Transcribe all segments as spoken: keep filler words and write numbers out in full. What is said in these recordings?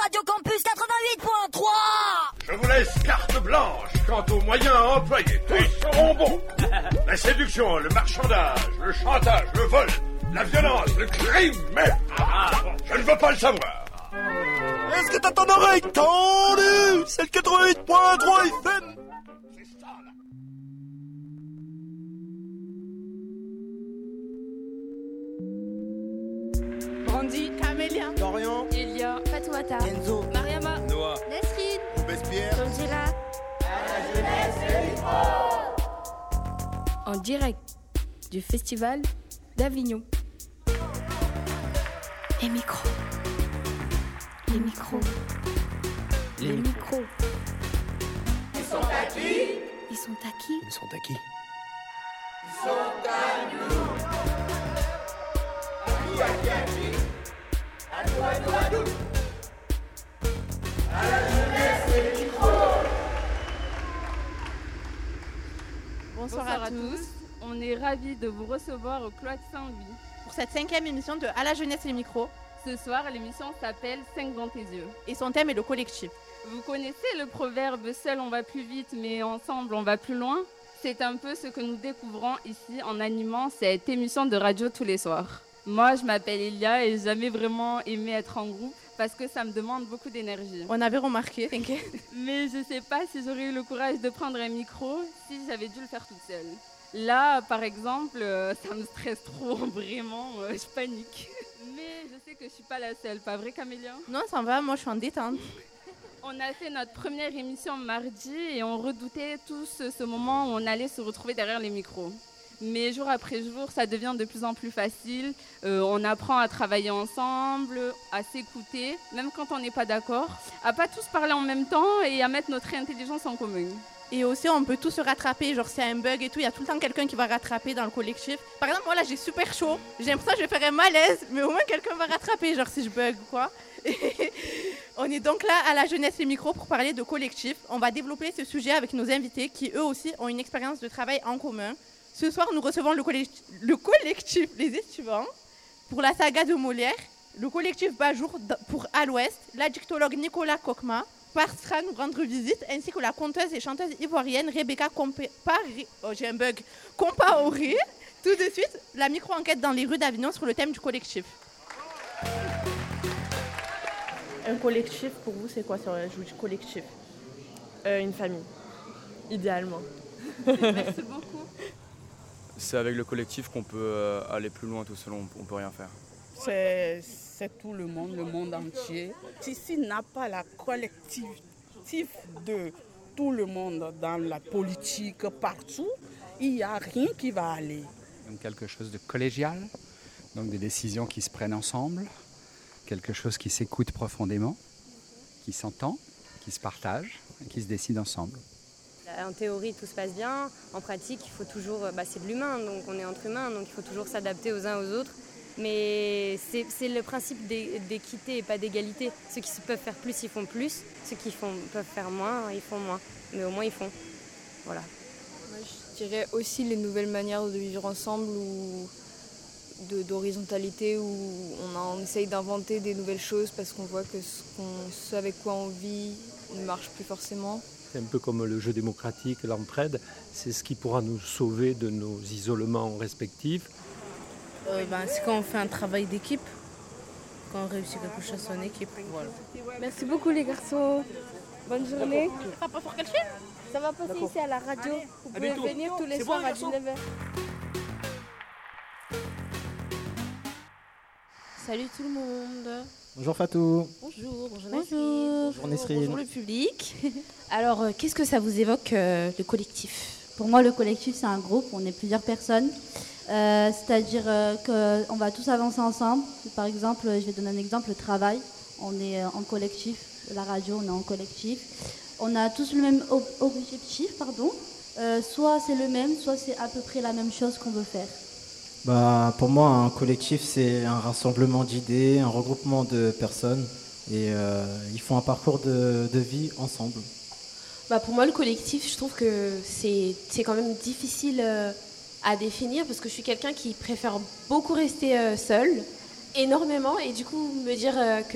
Radio Campus quatre-vingt-huit point trois. Je vous laisse carte blanche quant aux moyens à employer. Tous seront bons. La séduction, le marchandage, le chantage, le vol, la violence, le crime, mais je ne veux pas le savoir. Est-ce que t'as ton oreille tendue? C'est le quatre-vingt-huit point trois F M. C'est ça, là. Brandy, Camélia, Dorian, Elia, Fatoumata, Enzo, Mariama, Noah, Nesrine, Robespierre. Angela. en direct du Festival d'Avignon. Les micros. Les micros. Les Les micros. micros. Ils sont à qui? Ils sont à qui? Ils sont à qui? Bonsoir, Bonsoir à, à tous. tous. On est ravis de vous recevoir au Cloître Saint-Louis. Pour cette cinquième émission de À la jeunesse et les micros. Ce soir, l'émission s'appelle cinq dans tes yeux. Et son thème est le collectif. Vous connaissez le proverbe « Seul on va plus vite, mais ensemble on va plus loin ». C'est un peu ce que nous découvrons ici en animant cette émission de radio tous les soirs. Moi, je m'appelle Elia et j'ai jamais vraiment aimé être en groupe parce que ça me demande beaucoup d'énergie. On avait remarqué, t'inquiète. Mais je sais pas si j'aurais eu le courage de prendre un micro si j'avais dû le faire toute seule. Là, par exemple, euh, ça me stresse trop, vraiment, euh, je panique. Mais je sais que je suis pas la seule, pas vrai Camélia? Non, ça va, moi je suis en détente. On a fait notre première émission mardi et on redoutait tous ce moment où on allait se retrouver derrière les micros. Mais jour après jour, ça devient de plus en plus facile. Euh, on apprend à travailler ensemble, à s'écouter, même quand on n'est pas d'accord, à pas tous parler en même temps et à mettre notre intelligence en commun. Et aussi, on peut tous se rattraper. Genre, s'il y a un bug et tout, il y a tout le temps quelqu'un qui va rattraper dans le collectif. Par exemple, moi là, j'ai super chaud. J'ai l'impression que je vais faire un malaise, mais au moins quelqu'un va rattraper, genre si je bug ou quoi. On est donc là à la jeunesse et micro pour parler de collectif. On va développer ce sujet avec nos invités qui eux aussi ont une expérience de travail en commun. Ce soir, nous recevons le, collect- le collectif Les Étudiants pour la saga de Molière, le collectif Bajour pour À l'Ouest, l'addictologue Nicolas Kokma, Parstra nous rendre visite, ainsi que la conteuse et chanteuse ivoirienne Rebecca Compé- Pari- oh, j'ai un bug. Compaoré. Tout de suite, la micro-enquête dans les rues d'Avignon sur le thème du collectif. Un collectif, pour vous, c'est quoi sur le collectif? Euh, une famille, idéalement. Merci beaucoup. C'est avec le collectif qu'on peut euh, aller plus loin, tout seul on ne peut rien faire. C'est, c'est tout le monde, le monde entier. Si s'il n'a pas la collectif de tout le monde dans la politique, partout, il n'y a rien qui va aller. Donc quelque chose de collégial, donc des décisions qui se prennent ensemble, quelque chose qui s'écoute profondément, qui s'entend, qui se partage et qui se décide ensemble. En théorie, tout se passe bien. En pratique, il faut toujours, bah, c'est de l'humain, donc on est entre humains, donc il faut toujours s'adapter aux uns aux autres. Mais c'est, c'est le principe d'é- d'équité et pas d'égalité. Ceux qui peuvent faire plus, ils font plus. Ceux qui font, peuvent faire moins, ils font moins. Mais au moins, ils font. Voilà. Moi, je dirais aussi les nouvelles manières de vivre ensemble ou de, d'horizontalité où on, a, on essaye d'inventer des nouvelles choses parce qu'on voit que ce, qu'on, ce avec quoi on vit ne marche plus forcément. C'est un peu comme le jeu démocratique, l'entraide. C'est ce qui pourra nous sauver de nos isolements respectifs. Euh, ben, c'est quand on fait un travail d'équipe, quand on réussit quelque chose en équipe. Voilà. Merci beaucoup les garçons. Bonne journée. Ça va pas pour quel film? Ça va passer ici à la radio. Vous pouvez venir tous les soirs à dix-neuf heures. Salut tout le monde. Bonjour Fatou. Bonjour, bonjour Bonjour. Nesrine. Bonjour Nesrine. Bonjour le public. Alors, euh, qu'est-ce que ça vous évoque, euh, le collectif? Pour moi, le collectif, c'est un groupe, on est plusieurs personnes. Euh, c'est-à-dire euh, qu'on va tous avancer ensemble. Par exemple, je vais donner un exemple, le travail. On est euh, en collectif. La radio, on est en collectif. On a tous le même ob- objectif, pardon. Euh, soit c'est le même, soit c'est à peu près la même chose qu'on veut faire. Bah, pour moi, un collectif, c'est un rassemblement d'idées, un regroupement de personnes. Et euh, ils font un parcours de, de vie ensemble. Bah pour moi, le collectif, je trouve que c'est, c'est quand même difficile euh, à définir parce que je suis quelqu'un qui préfère beaucoup rester euh, seul, énormément, et du coup me dire euh, qu'il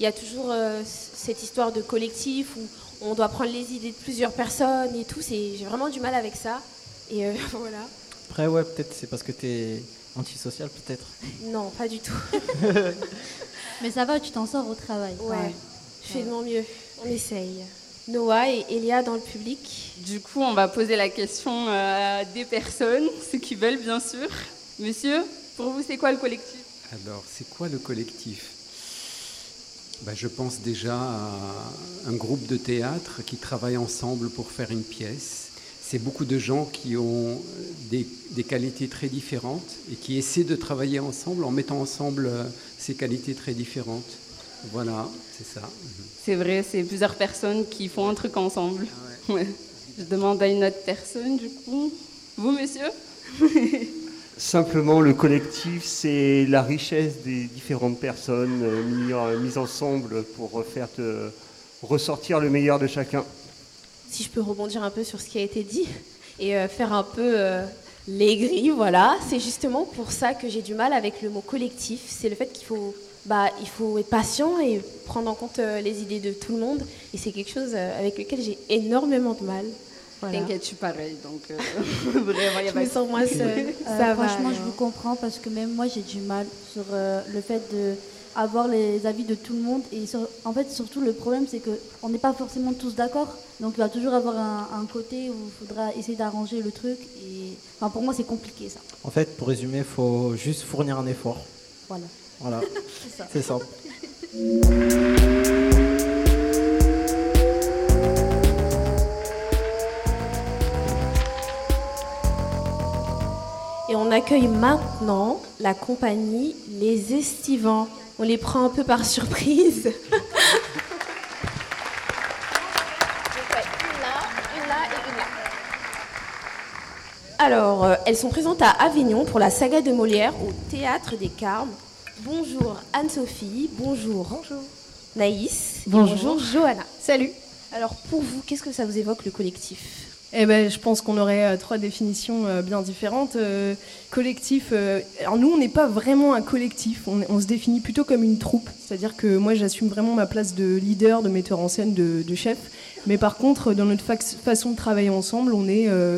il y a toujours euh, cette histoire de collectif où on doit prendre les idées de plusieurs personnes et tout. C'est, j'ai vraiment du mal avec ça. Et euh, voilà. Après, ouais, peut-être c'est parce que t'es antisocial, peut-être. Non, pas du tout. Mais ça va, tu t'en sors au travail. Ouais, Ouais. je fais de mon mieux. On essaye. Noah et Elia dans le public. Du coup, on va poser la question à des personnes, ceux qui veulent, bien sûr. Monsieur, pour vous, c'est quoi le collectif ? Alors, c'est quoi le collectif ? Ben, je pense déjà à un groupe de théâtre qui travaille ensemble pour faire une pièce. C'est beaucoup de gens qui ont des, des qualités très différentes et qui essaient de travailler ensemble en mettant ensemble euh, ces qualités très différentes. Voilà, c'est ça. C'est vrai, c'est plusieurs personnes qui font un truc ensemble. Ouais. Je demande à une autre personne, du coup. Vous, monsieur ? Simplement, le collectif, c'est la richesse des différentes personnes euh, mis, euh, mises ensemble pour faire te ressortir le meilleur de chacun. Si je peux rebondir un peu sur ce qui a été dit et euh, faire un peu euh, l'aigri, voilà. C'est justement pour ça que j'ai du mal avec le mot collectif. C'est le fait qu'il faut, bah, il faut être patient et prendre en compte euh, les idées de tout le monde. Et c'est quelque chose euh, avec lequel j'ai énormément de mal. Voilà. T'inquiète, je suis pareil, donc euh, vraiment, il y a je pas me de- sens moins seule. Euh, Ça va, franchement, je alors. vous comprends parce que même moi, j'ai du mal sur euh, le fait de avoir les avis de tout le monde. Et sur- en fait, surtout, le problème, c'est qu'on n'est pas forcément tous d'accord. Donc, il va toujours avoir un, un côté où il faudra essayer d'arranger le truc. Et enfin, pour moi, c'est compliqué, ça. En fait, pour résumer, il faut juste fournir un effort. Voilà. Voilà, C'est ça. c'est simple. Et on accueille maintenant la compagnie Les Estivants. On les prend un peu par surprise. Donc, ouais, une là, une là et une là. Alors, euh, elles sont présentes à Avignon pour la saga de Molière au Théâtre des Carmes. Bonjour Anne-Sophie, bonjour, bonjour. Naïs, et Bonjour. bonjour Johanna. Salut. Alors pour vous, qu'est-ce que ça vous évoque le collectif ? Eh ben, je pense qu'on aurait euh, trois définitions euh, bien différentes. Euh, collectif, euh, alors nous, on n'est pas vraiment un collectif, on, on se définit plutôt comme une troupe. C'est-à-dire que moi, j'assume vraiment ma place de leader, de metteur en scène, de, de chef. Mais par contre, dans notre fax- façon de travailler ensemble, on est, euh,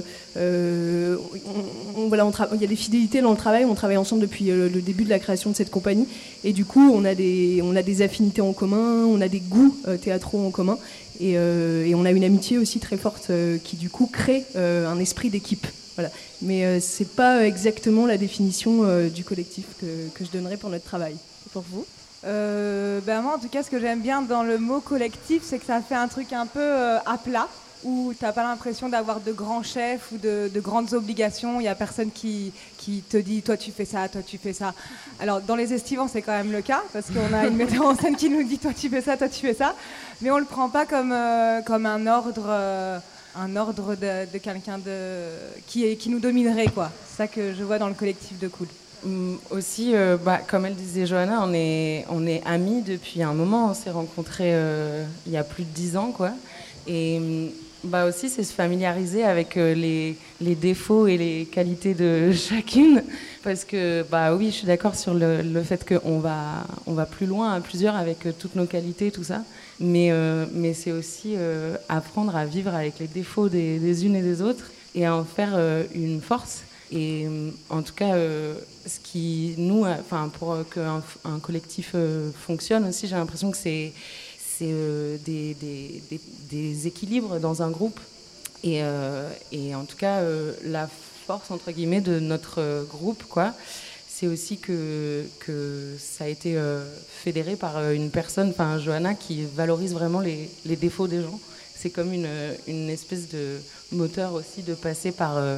euh, on- on- voilà, on tra- il y a des fidélités dans le travail. On travaille ensemble depuis euh, le début de la création de cette compagnie, et du coup, on a des, on a des affinités en commun, on a des goûts euh, théâtraux en commun, et, euh, et on a une amitié aussi très forte euh, qui du coup crée euh, un esprit d'équipe. Voilà. Mais euh, c'est pas exactement la définition euh, du collectif que, que je donnerais pour notre travail. Et pour vous ? Euh, ben moi, en tout cas, ce que j'aime bien dans le mot collectif, c'est que ça fait un truc un peu euh, à plat, où t'as pas l'impression d'avoir de grands chefs ou de, de grandes obligations. Il y a personne qui, qui te dit toi tu fais ça, toi tu fais ça. Alors dans Les Estivants, c'est quand même le cas, parce qu'on a une metteur en scène qui nous dit toi tu fais ça, toi tu fais ça, mais on le prend pas comme euh, comme un ordre. Euh, un ordre de, de quelqu'un de, qui, est, qui nous dominerait, quoi. C'est ça que je vois dans le collectif de Cool. Hum, aussi, euh, bah, comme elle disait Johanna, on est, on est amis depuis un moment. On s'est rencontrés euh, il y a plus de dix ans, quoi. Et hum, bah aussi, c'est se familiariser avec euh, les, les défauts et les qualités de chacune. Parce que, bah oui, je suis d'accord sur le, le fait qu'on va, on va plus loin à plusieurs avec euh, toutes nos qualités, tout ça. Mais, euh, mais c'est aussi euh, apprendre à vivre avec les défauts des, des unes et des autres et à en faire euh, une force. Et euh, en tout cas, euh, ce qui nous, enfin, pour qu'un un collectif euh, fonctionne aussi, j'ai l'impression que c'est, c'est euh, des, des, des, des équilibres dans un groupe. Et, euh, et en tout cas, euh, la force, entre guillemets, de notre euh, groupe, quoi, c'est aussi que, que ça a été euh, fédéré par euh, une personne, enfin Johanna, qui valorise vraiment les, les défauts des gens. C'est comme une, une espèce de moteur aussi de passer par euh,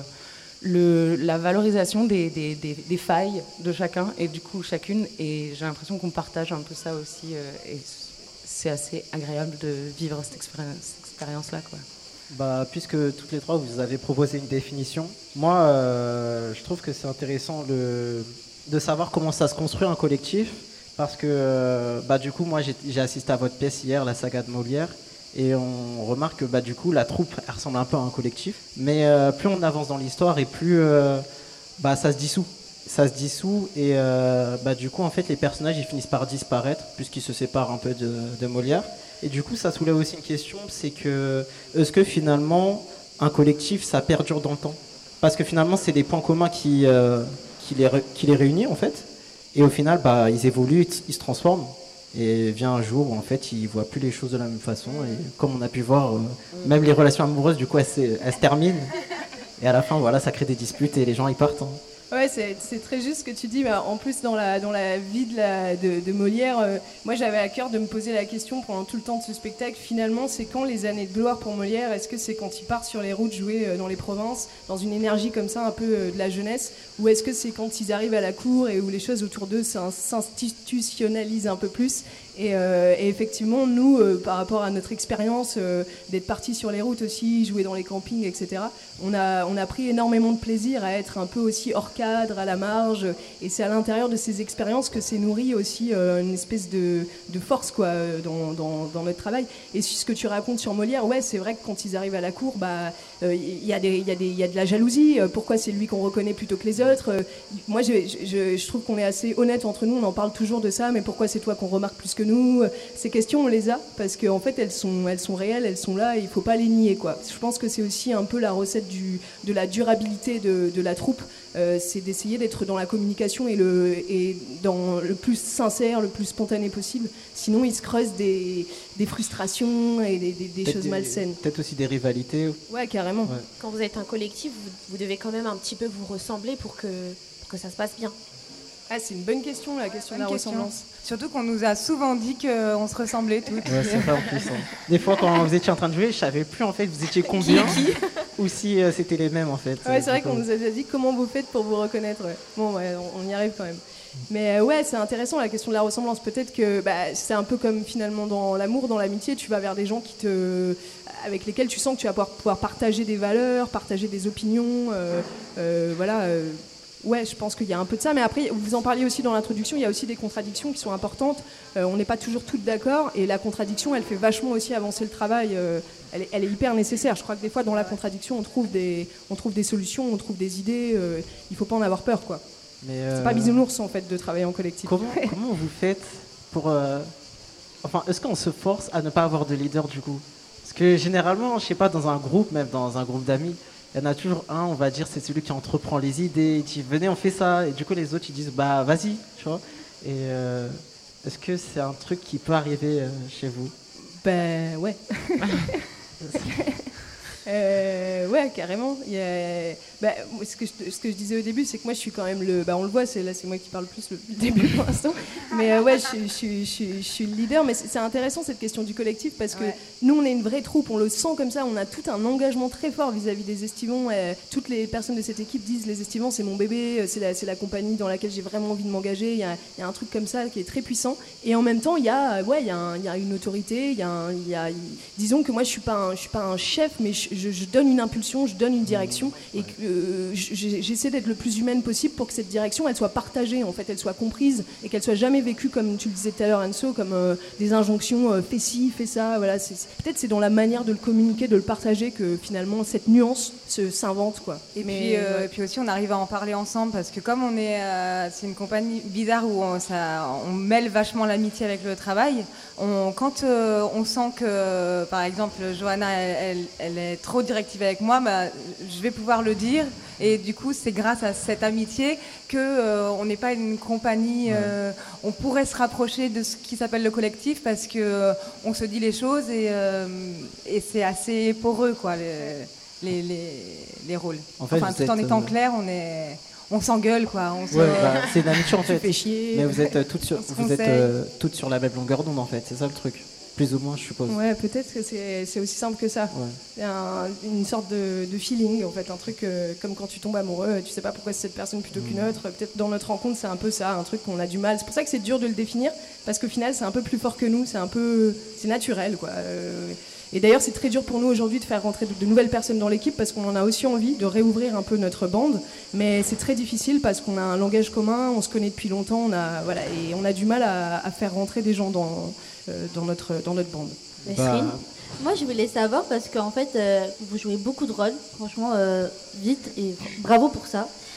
le, la valorisation des, des, des, des failles de chacun et du coup chacune. Et j'ai l'impression qu'on partage un peu ça aussi. Euh, et c'est assez agréable de vivre cette expérience, cette expérience-là, quoi. Bah, puisque toutes les trois vous avez proposé une définition, moi euh, je trouve que c'est intéressant le, de savoir comment ça se construit un collectif, parce que euh, bah, du coup moi j'ai, j'ai assisté à votre pièce hier, la saga de Molière, et on remarque que bah, du coup la troupe elle ressemble un peu à un collectif, mais euh, plus on avance dans l'histoire et plus euh, bah, ça se dissout. ça se dissout et euh, bah, du coup en fait les personnages ils finissent par disparaître puisqu'ils se séparent un peu de, de Molière. Et du coup ça soulève aussi une question, c'est que est-ce que finalement un collectif ça perdure dans le temps? Parce que finalement c'est des points communs qui, euh, qui, les, qui les réunissent en fait. Et au final bah, ils évoluent, ils se transforment. Et vient un jour où en fait ils voient plus les choses de la même façon. Et comme on a pu voir, euh, même les relations amoureuses du coup elles, se- elles se terminent. Et à la fin voilà ça crée des disputes et les gens ils partent. Hein. Ouais, c'est, c'est très juste ce que tu dis. Mais en plus, dans la, dans la vie de, la, de, de Molière, euh, moi j'avais à cœur de me poser la question pendant tout le temps de ce spectacle. Finalement, c'est quand les années de gloire pour Molière? Est-ce que c'est quand il part sur les routes jouer euh, dans les provinces, dans une énergie comme ça, un peu euh, de la jeunesse? Ou est-ce que c'est quand ils arrivent à la cour et où les choses autour d'eux s'in- s'institutionnalisent un peu plus? Et, euh, et effectivement, nous, euh, par rapport à notre expérience euh, d'être partis sur les routes aussi, jouer dans les campings, et cetera, on a, on a pris énormément de plaisir à être un peu aussi hors cadre, à la marge. Et c'est à l'intérieur de ces expériences que s'est nourri aussi euh, une espèce de, de force quoi, euh, dans, dans, dans notre travail. Et ce que tu racontes sur Molière, ouais, c'est vrai que quand ils arrivent à la cour, bah, euh, y, a des, y, a des, y a de la jalousie. Euh, pourquoi c'est lui qu'on reconnaît plutôt que les autres? euh, Moi, je, je, je trouve qu'on est assez honnête entre nous. On en parle toujours de ça, mais pourquoi c'est toi qu'on remarque plus que nous? Ces questions, on les a parce qu'en fait, elles sont, elles sont réelles, elles sont là et il ne faut pas les nier, quoi. Je pense que c'est aussi un peu la recette du, de la durabilité de, de la troupe. Euh, c'est d'essayer d'être dans la communication et, le, et dans le plus sincère, le plus spontané possible. Sinon, il se creuse des, des frustrations et des, des, des choses des, malsaines. Peut-être aussi des rivalités. Ouais, carrément. Ouais. Quand vous êtes un collectif, vous, vous devez quand même un petit peu vous ressembler pour que, pour que ça se passe bien. Ah, c'est une bonne question, la question de la Bonne question. ressemblance. Surtout qu'on nous a souvent dit qu'on se ressemblait toutes. Ouais, c'est vrai en plus. Hein. Des fois, quand vous étiez en train de jouer, je savais plus en fait vous étiez combien ou si euh, c'était les mêmes en fait. Ouais, c'est vrai Du qu'on coup. nous a déjà dit comment vous faites pour vous reconnaître. Ouais. Bon, ouais, on, on y arrive quand même. Mais euh, ouais, c'est intéressant la question de la ressemblance. Peut-être que bah, c'est un peu comme finalement dans l'amour, dans l'amitié, tu vas vers des gens qui te, avec lesquels tu sens que tu vas pouvoir, pouvoir partager des valeurs, partager des opinions. Euh, euh, voilà. Euh, Ouais, je pense qu'il y a un peu de ça, mais après, vous en parliez aussi dans l'introduction, il y a aussi des contradictions qui sont importantes. Euh, on n'est pas toujours toutes d'accord, et la contradiction, elle fait vachement aussi avancer le travail. Euh, elle, est, elle est hyper nécessaire. Je crois que des fois, dans la contradiction, on trouve des, on trouve des solutions, on trouve des idées. Euh, il ne faut pas en avoir peur, quoi. Mais, C'est euh, pas bisounours, en fait, de travailler en collectif. Comment, comment vous faites pour... euh, Enfin, est-ce qu'on se force à ne pas avoir de leader du coup? Parce que généralement, je sais pas, dans un groupe, même dans un groupe d'amis, il y en a toujours un, on va dire, c'est celui qui entreprend les idées, il dit venez on fait ça, et du coup les autres ils disent bah vas-y, tu vois. Et euh, est-ce que c'est un truc qui peut arriver euh, chez vous? Ben ouais. Euh, ouais, carrément. Il y a... bah, ce, que je, ce que je disais au début, c'est que moi je suis quand même le. Bah, on le voit, c'est, là c'est moi qui parle plus le, le début pour l'instant. Mais euh, ouais, je, je, je, je, je suis le leader. Mais c'est, c'est intéressant cette question du collectif parce que ouais. Nous on est une vraie troupe, on le sent comme ça. On a tout un engagement très fort vis-à-vis des Estivants. Euh, toutes les personnes de cette équipe disent les Estivants c'est mon bébé, c'est la, c'est la compagnie dans laquelle j'ai vraiment envie de m'engager. Il y a, il y a un truc comme ça qui est très puissant. Et en même temps, il y a, ouais, il y a, un, il y a une autorité. Il y a, un, il y a, il... disons que moi je suis pas un, je suis pas un chef, mais je, Je, je donne une impulsion, je donne une direction et que, euh, j'essaie d'être le plus humaine possible pour que cette direction elle soit partagée, en fait, elle soit comprise et qu'elle soit jamais vécue comme tu le disais tout à l'heure Anso, comme euh, des injonctions euh, fais ci, fais ça, voilà. C'est, c'est, peut-être c'est dans la manière de le communiquer, de le partager que finalement cette nuance se, s'invente quoi. Et Mais, puis, euh, ouais. et puis aussi on arrive à en parler ensemble parce que comme on est, euh, c'est une compagnie bizarre où on, ça, on mêle vachement l'amitié avec le travail. On, quand euh, on sent que par exemple Johanna elle, elle, elle est trop directive avec moi, bah, je vais pouvoir le dire et du coup c'est grâce à cette amitié que euh, on n'est pas une compagnie, euh, on pourrait se rapprocher de ce qui s'appelle le collectif parce que euh, on se dit les choses et, euh, et c'est assez poreux quoi les, les, les, les rôles. En fait, enfin tout en êtes, étant euh... clair, on est on s'engueule quoi. On se... ouais, bah, c'est une amitié en fait. Tu fais chier. Mais vous êtes euh, toutes sur, vous êtes euh, toutes sur la même longueur d'onde en fait, c'est ça le truc. Plus ou moins, je suppose. Ouais, peut-être que c'est, c'est aussi simple que ça. Ouais. C'est un, une sorte de, de feeling, en fait, un truc euh, comme quand tu tombes amoureux, tu sais pas pourquoi c'est cette personne plutôt qu'une autre. Peut-être dans notre rencontre, c'est un peu ça, un truc qu'on a du mal. C'est pour ça que c'est dur de le définir, parce qu'au final, c'est un peu plus fort que nous, c'est un peu, c'est naturel, quoi. Euh, et d'ailleurs, c'est très dur pour nous aujourd'hui de faire rentrer de, de nouvelles personnes dans l'équipe, parce qu'on en a aussi envie de réouvrir un peu notre bande, mais c'est très difficile parce qu'on a un langage commun, on se connaît depuis longtemps, on a, voilà, et on a du mal à, à faire rentrer des gens dans, euh, dans notre, dans notre bande. Nesrine, moi je voulais savoir parce qu'en fait euh, vous jouez beaucoup de rôles, franchement euh, vite et bravo pour ça.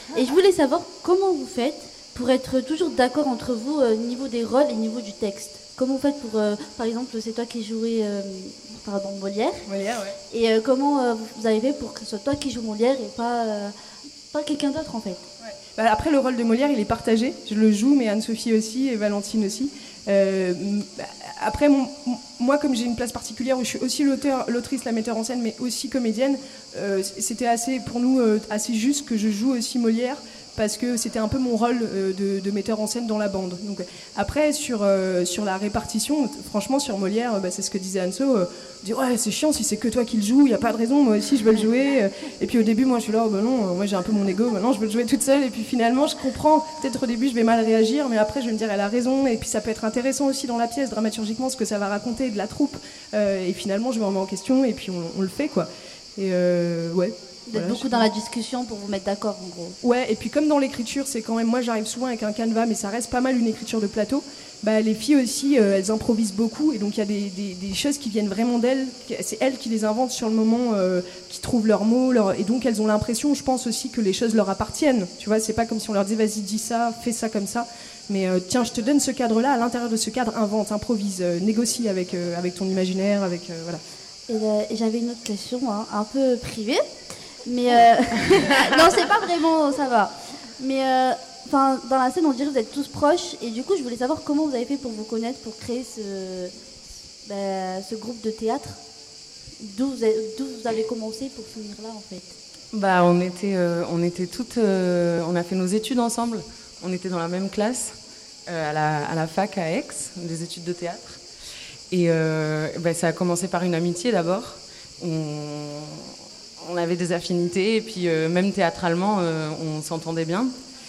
Et je voulais savoir comment vous faites pour être toujours d'accord entre vous au niveau des rôles et au niveau du texte. Comment vous faites pour, euh, par exemple, c'est toi qui jouais euh, pardon, Molière. Molière, ouais. Et euh, comment euh, vous avez fait pour que ce soit toi qui joues Molière et pas, euh, pas quelqu'un d'autre en fait? Ouais. Bah, après, le rôle de Molière, il est partagé. Je le joue, mais Anne-Sophie aussi et Valentine aussi. Euh, bah, après, mon, moi, comme j'ai une place particulière où je suis aussi l'auteur, l'autrice, la metteur en scène, mais aussi comédienne, euh, c'était assez, pour nous euh, assez juste que je joue aussi Molière, parce que c'était un peu mon rôle euh, de, de metteur en scène dans la bande. Donc, après, sur, euh, sur la répartition, t- franchement, sur Molière, euh, bah, c'est ce que disait Anso, euh, dit ouais, c'est chiant si c'est que toi qui le joues, il n'y a pas de raison, moi aussi je veux le jouer. Et puis au début, moi je suis là, oh, bah non, moi j'ai un peu mon ego, maintenant je veux le jouer toute seule. Et puis finalement, je comprends, peut-être au début je vais mal réagir, mais après je vais me dire elle a raison. Et puis ça peut être intéressant aussi dans la pièce, dramaturgiquement, ce que ça va raconter de la troupe. Euh, et finalement, je me remets en question et puis on, on le fait, quoi. Et euh, ouais. Vous êtes Voilà, beaucoup dans la discussion pour vous mettre d'accord en gros. Ouais, et puis comme dans l'écriture, c'est quand même, moi j'arrive souvent avec un canevas, mais ça reste pas mal une écriture de plateau. Bah, les filles aussi, euh, elles improvisent beaucoup, et donc il y a des, des, des choses qui viennent vraiment d'elles. C'est elles qui les inventent sur le moment, euh, qui trouvent leurs mots, leur... et donc elles ont l'impression, je pense aussi, que les choses leur appartiennent. Tu vois, c'est pas comme si on leur disait vas-y dis ça, fais ça comme ça. Mais euh, tiens, je te donne ce cadre-là, à l'intérieur de ce cadre, invente, improvise, euh, négocie avec, euh, avec ton imaginaire, avec euh, voilà. Et, euh, et j'avais une autre question, hein, un peu privée. Mais euh... non, c'est pas vraiment, ça va. Mais euh, enfin, dans la scène, on dirait que vous êtes tous proches. Et du coup, je voulais savoir comment vous avez fait pour vous connaître, pour créer ce, bah, ce groupe de théâtre. D'où vous, avez, d'où vous avez commencé pour finir là, en fait? Bah, on était, euh, on était toutes, euh, on a fait nos études ensemble. On était dans la même classe euh, à, la, à la fac à Aix, des études de théâtre. Et euh, bah, ça a commencé par une amitié d'abord. On, on avait des affinités et puis euh, même théâtralement, euh, on s'entendait bien.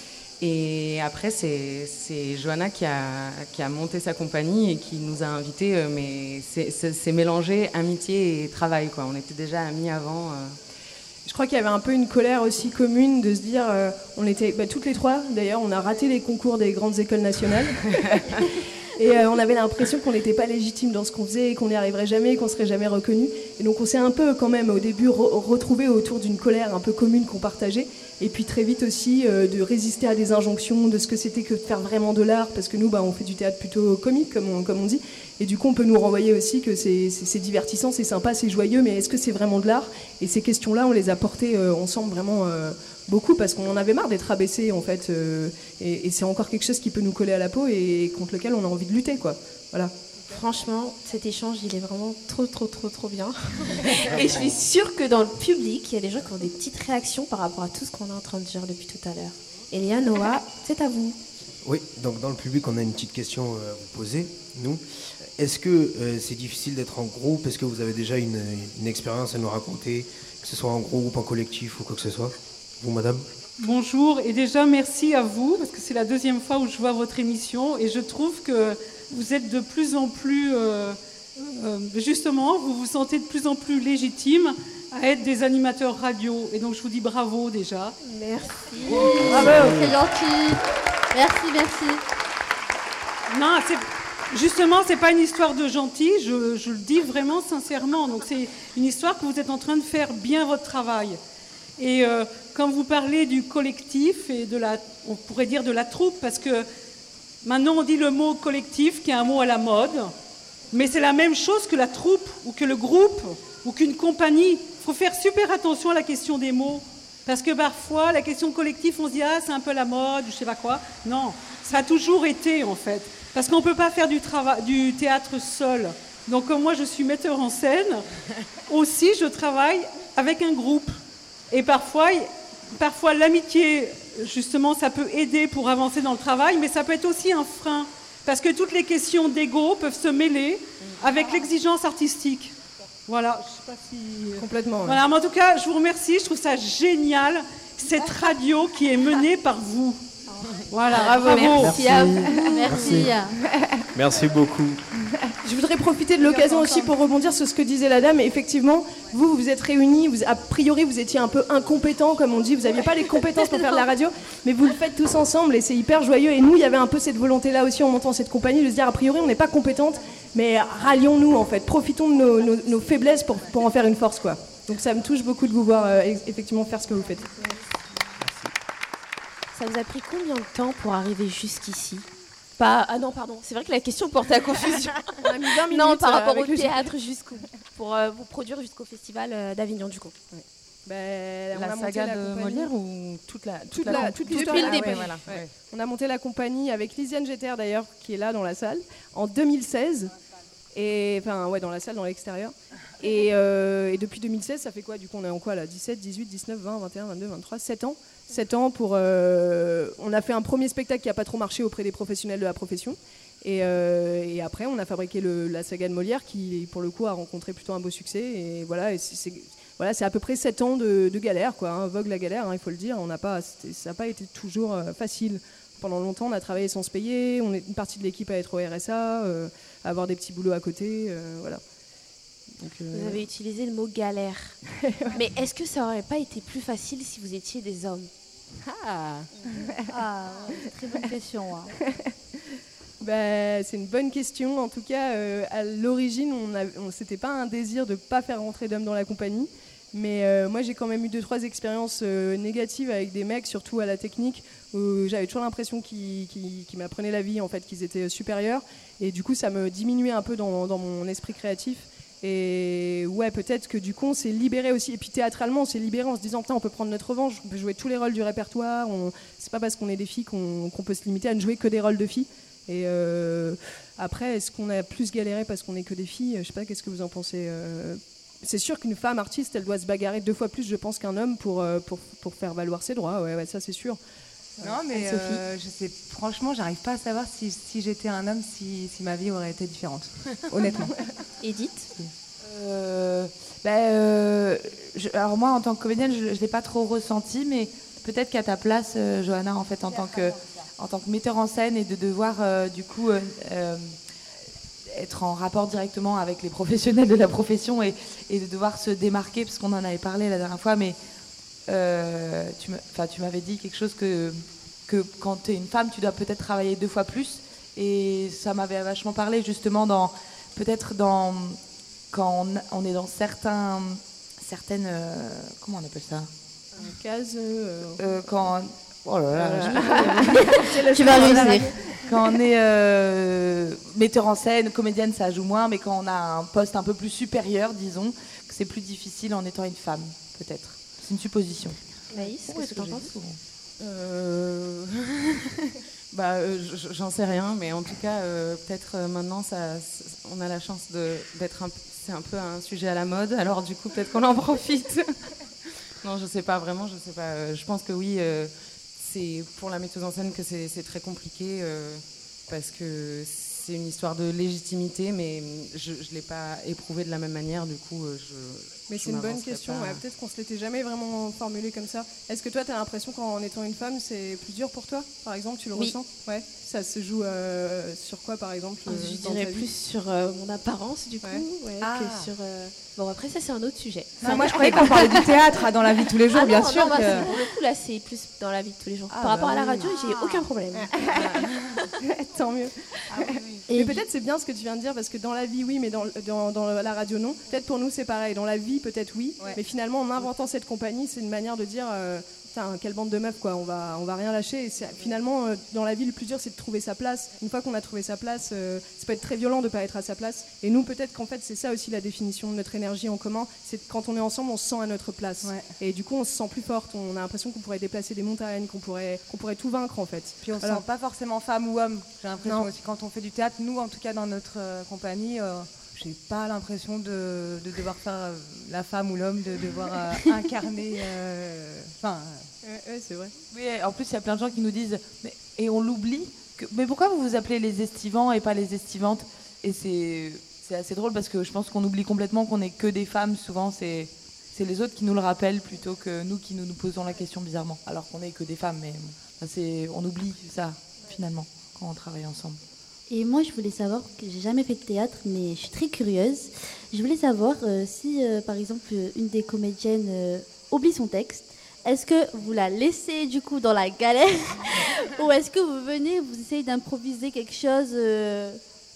Et après, c'est, c'est Johanna qui a, qui a monté sa compagnie et qui nous a invités. Euh, mais c'est, c'est, c'est mélangé amitié et travail, quoi. On était déjà amis avant. Euh. Je crois qu'il y avait un peu une colère aussi commune de se dire, euh, on était bah, toutes les trois, d'ailleurs, on a raté les concours des grandes écoles nationales. Et euh, on avait l'impression qu'on n'était pas légitime dans ce qu'on faisait, qu'on n'y arriverait jamais, qu'on serait jamais reconnu. Et donc on s'est un peu quand même au début re- retrouvé autour d'une colère un peu commune qu'on partageait. Et puis très vite aussi euh, de résister à des injonctions de ce que c'était que de faire vraiment de l'art, parce que nous bah, on fait du théâtre plutôt comique comme on, comme on dit. Et du coup on peut nous renvoyer aussi que c'est, c'est, c'est divertissant, c'est sympa, c'est joyeux, mais est-ce que c'est vraiment de l'art? Et ces questions-là on les a portées euh, ensemble vraiment euh, beaucoup, parce qu'on en avait marre d'être abaissés en fait. Euh, et, et c'est encore quelque chose qui peut nous coller à la peau et contre lequel on a envie de lutter, quoi. Voilà. Franchement, cet échange, il est vraiment trop, trop, trop, trop bien. Et je suis sûre que dans le public, il y a des gens qui ont des petites réactions par rapport à tout ce qu'on est en train de dire depuis tout à l'heure. Elia, Noah, c'est à vous. Oui, donc dans le public, on a une petite question à vous poser, nous. Est-ce que euh, c'est difficile d'être en groupe? Est-ce que vous avez déjà une, une expérience à nous raconter, que ce soit en groupe, en collectif ou quoi que ce soit? Vous, madame? Bonjour, et déjà merci à vous, parce que c'est la deuxième fois où je vois votre émission, et je trouve que vous êtes de plus en plus, euh, euh, justement, vous vous sentez de plus en plus légitime à être des animateurs radio, et donc je vous dis bravo déjà. Merci. Bravo, c'est gentil. Merci, merci. Non, c'est, justement, c'est pas une histoire de gentil, je, je le dis vraiment sincèrement, donc c'est une histoire que vous êtes en train de faire bien votre travail. Et euh, quand vous parlez du collectif et de la, on pourrait dire de la troupe, parce que maintenant on dit le mot collectif qui est un mot à la mode, mais c'est la même chose que la troupe ou que le groupe ou qu'une compagnie. Il faut faire super attention à la question des mots, parce que parfois la question collectif on se dit ah c'est un peu la mode ou je sais pas quoi. Non, ça a toujours été en fait, parce qu'on ne peut pas faire du, trava- du théâtre seul. Donc comme moi je suis metteur en scène, aussi je travaille avec un groupe. Et parfois, parfois l'amitié, justement, ça peut aider pour avancer dans le travail, mais ça peut être aussi un frein. Parce que toutes les questions d'ego peuvent se mêler avec l'exigence artistique. Voilà, je sais pas si... Complètement. Ouais. Voilà, mais en tout cas, je vous remercie, je trouve ça génial, cette radio qui est menée par vous. Voilà, bravo. bravo. Merci. Merci. Merci. Merci beaucoup. Je voudrais profiter de l'occasion aussi pour rebondir sur ce que disait la dame. Et effectivement, vous, vous vous êtes réunis, vous, a priori, vous étiez un peu incompétents, comme on dit. Vous n'aviez pas les compétences pour faire de la radio, mais vous le faites tous ensemble et c'est hyper joyeux. Et nous, il y avait un peu cette volonté-là aussi en montant cette compagnie, de se dire, a priori, on n'est pas compétentes, mais rallions-nous, en fait. Profitons de nos, nos, nos faiblesses pour, pour en faire une force, quoi. Donc ça me touche beaucoup de vous voir euh, effectivement faire ce que vous faites. ça vous a pris combien de temps pour arriver jusqu'ici? Pas... Ah non, pardon, c'est vrai que la question portait à confusion. On a mis vingt minutes, non, par euh, rapport au avec le théâtre jusqu'au... pour euh, vous produire jusqu'au festival euh, d'Avignon, du coup. Ouais. Ben, on la a monté saga la de compagnie. Molière ou toute la toute la, la, comp- toute depuis l'histoire. le Ah début. ouais, Voilà, ouais. ouais. On a monté la compagnie avec Lisiane Jeter d'ailleurs, qui est là dans la salle, en deux mille seize. Et enfin ouais, dans la salle, dans l'extérieur. Et, euh, et depuis deux mille seize, ça fait quoi? Du coup, on est en quoi là? dix-sept, dix-huit, dix-neuf, vingt, vingt et un, vingt-deux, vingt-trois, sept ans. sept ans pour. Euh, on a fait un premier spectacle qui n'a pas trop marché auprès des professionnels de la profession. Et, euh, et après, on a fabriqué le, la saga de Molière qui, pour le coup, a rencontré plutôt un beau succès. Et voilà, et c'est, c'est, voilà, c'est à peu près sept ans de, de galère, quoi. Hein. Vogue la galère, hein, il faut le dire. On n'a pas, ça n'a pas été toujours euh, facile. Pendant longtemps, on a travaillé sans se payer. On est une partie de l'équipe à être au R S A, euh, à avoir des petits boulots à côté. Euh, voilà. Donc, euh, Vous avez utilisé le mot galère. Mais est-ce que ça aurait pas été plus facile si vous étiez des hommes? Ah, Ah, très bonne question. Hein. Bah, c'est une bonne question. En tout cas, euh, à l'origine, on a, on, c'était pas un désir de ne pas faire rentrer d'hommes dans la compagnie. Mais euh, moi, j'ai quand même eu deux, trois expériences euh, négatives avec des mecs, surtout à la technique, où j'avais toujours l'impression qu'ils, qu'ils, qu'ils m'apprenaient la vie, en fait, qu'ils étaient supérieurs. Et du coup, ça me diminuait un peu dans, dans mon esprit créatif. Et ouais, peut-être que du coup, on s'est libéré aussi. Et puis théâtralement, on s'est libéré en se disant, putain, on peut prendre notre revanche, on peut jouer tous les rôles du répertoire. On... C'est pas parce qu'on est des filles qu'on, qu'on peut se limiter à ne jouer que des rôles de filles. Et euh, après, est-ce qu'on a plus galéré parce qu'on n'est que des filles? Je sais pas, qu'est-ce que vous en pensez? euh, C'est sûr qu'une femme artiste, elle doit se bagarrer deux fois plus, je pense, qu'un homme pour, euh, pour, pour faire valoir ses droits. Ouais, ouais, ça c'est sûr. Non, mais euh, je sais, franchement, j'arrive pas à savoir si, si j'étais un homme, si, si ma vie aurait été différente. Honnêtement. Edith euh, bah, euh, je, Alors moi, en tant que comédienne, je ne l'ai pas trop ressenti, mais peut-être qu'à ta place, euh, Johanna, en fait, en tant que, en tant que metteur en scène et de devoir, euh, du coup, euh, euh, être en rapport directement avec les professionnels de la profession et, et de devoir se démarquer, parce qu'on en avait parlé la dernière fois, mais euh, tu, m'a, tu m'avais dit quelque chose que, que quand tu es une femme, tu dois peut-être travailler deux fois plus, et ça m'avait vachement parlé, justement, dans, peut-être dans... quand on, on est dans certains, certaines... Euh, comment on appelle ça? Case... Euh... Euh, quand... Oh là là, euh... tu vas réussir. Quand on est euh, metteur en scène, comédienne, ça joue moins, mais quand on a un poste un peu plus supérieur, disons, que c'est plus difficile en étant une femme, peut-être. C'est une supposition. Maïs, oh, qu'est-ce que tu en penses? euh... bah, euh, j'en sais rien, mais en tout cas, euh, peut-être euh, maintenant, ça, on a la chance de, d'être un, c'est un peu un sujet à la mode, alors du coup, peut-être qu'on en profite. Non, je sais pas, vraiment, je sais pas. Euh, je pense que oui, euh, c'est pour la metteuse en scène que c'est, c'est très compliqué, euh, parce que c'est une histoire de légitimité, mais je ne l'ai pas éprouvé de la même manière, du coup, euh, je... Mais je c'est une bonne m'avancerai question, pas. ouais, peut-être qu'on ne se l'était jamais vraiment formulé comme ça. Est-ce que toi, tu as l'impression qu'en étant une femme, c'est plus dur pour toi, par exemple, tu le Oui. ressens? Ouais. Ça se joue euh, sur quoi, par exemple? Je euh, dans dirais ta vie? plus sur euh, mon apparence, du coup, Ouais. ouais, Ah. que sur... euh, Bon, après, ça, c'est un autre sujet. Non, moi, je croyais qu'on parlait du théâtre hein, dans la vie de tous les jours, Ah bien non, sûr. non, bah, que... c'est- pour le coup, là, c'est plus dans la vie de tous les jours. Ah, Par rapport bah à la oui. radio, j'ai aucun problème. Tant mieux. Et mais peut-être c'est bien ce que tu viens de dire, parce que dans la vie, oui, mais dans, dans, dans la radio, non. Peut-être pour nous, c'est pareil. Dans la vie, peut-être oui. Ouais. Mais finalement, en inventant cette compagnie, c'est une manière de dire... Euh, Putain, quelle bande de meufs, quoi. On va, on va rien lâcher. Et c'est, finalement, euh, dans la vie, le plus dur, c'est de trouver sa place. Une fois qu'on a trouvé sa place, euh, ça peut être très violent de ne pas être à sa place. Et nous, peut-être qu'en fait, c'est ça aussi la définition de notre énergie en commun. C'est que quand on est ensemble, on se sent à notre place. Ouais. Et du coup, on se sent plus forte. On a l'impression qu'on pourrait déplacer des montagnes, qu'on pourrait, qu'on pourrait tout vaincre, en fait. Puis on ne Voilà. se sent pas forcément femme ou homme. J'ai l'impression Non. aussi quand on fait du théâtre, nous en tout cas dans notre euh, compagnie, euh, j'ai pas l'impression de, de devoir faire euh, la femme ou l'homme, de devoir euh, incarner. Enfin. Euh, Ouais, ouais, c'est vrai. Oui, en plus, il y a plein de gens qui nous disent mais, et on l'oublie. Que, mais pourquoi vous vous appelez les estivants et pas les estivantes? Et c'est, c'est assez drôle parce que je pense qu'on oublie complètement qu'on n'est que des femmes. Souvent, c'est, c'est les autres qui nous le rappellent plutôt que nous qui nous, nous posons la question bizarrement. Alors qu'on n'est que des femmes, mais bon, c'est, on oublie ça finalement quand on travaille ensemble. Et moi, je voulais savoir, que j'ai jamais fait de théâtre, mais je suis très curieuse. Je voulais savoir euh, si, euh, par exemple, une des comédiennes euh, oublie son texte. Est-ce que vous la laissez du coup dans la galère ou est-ce que vous venez, vous essayez d'improviser quelque chose euh,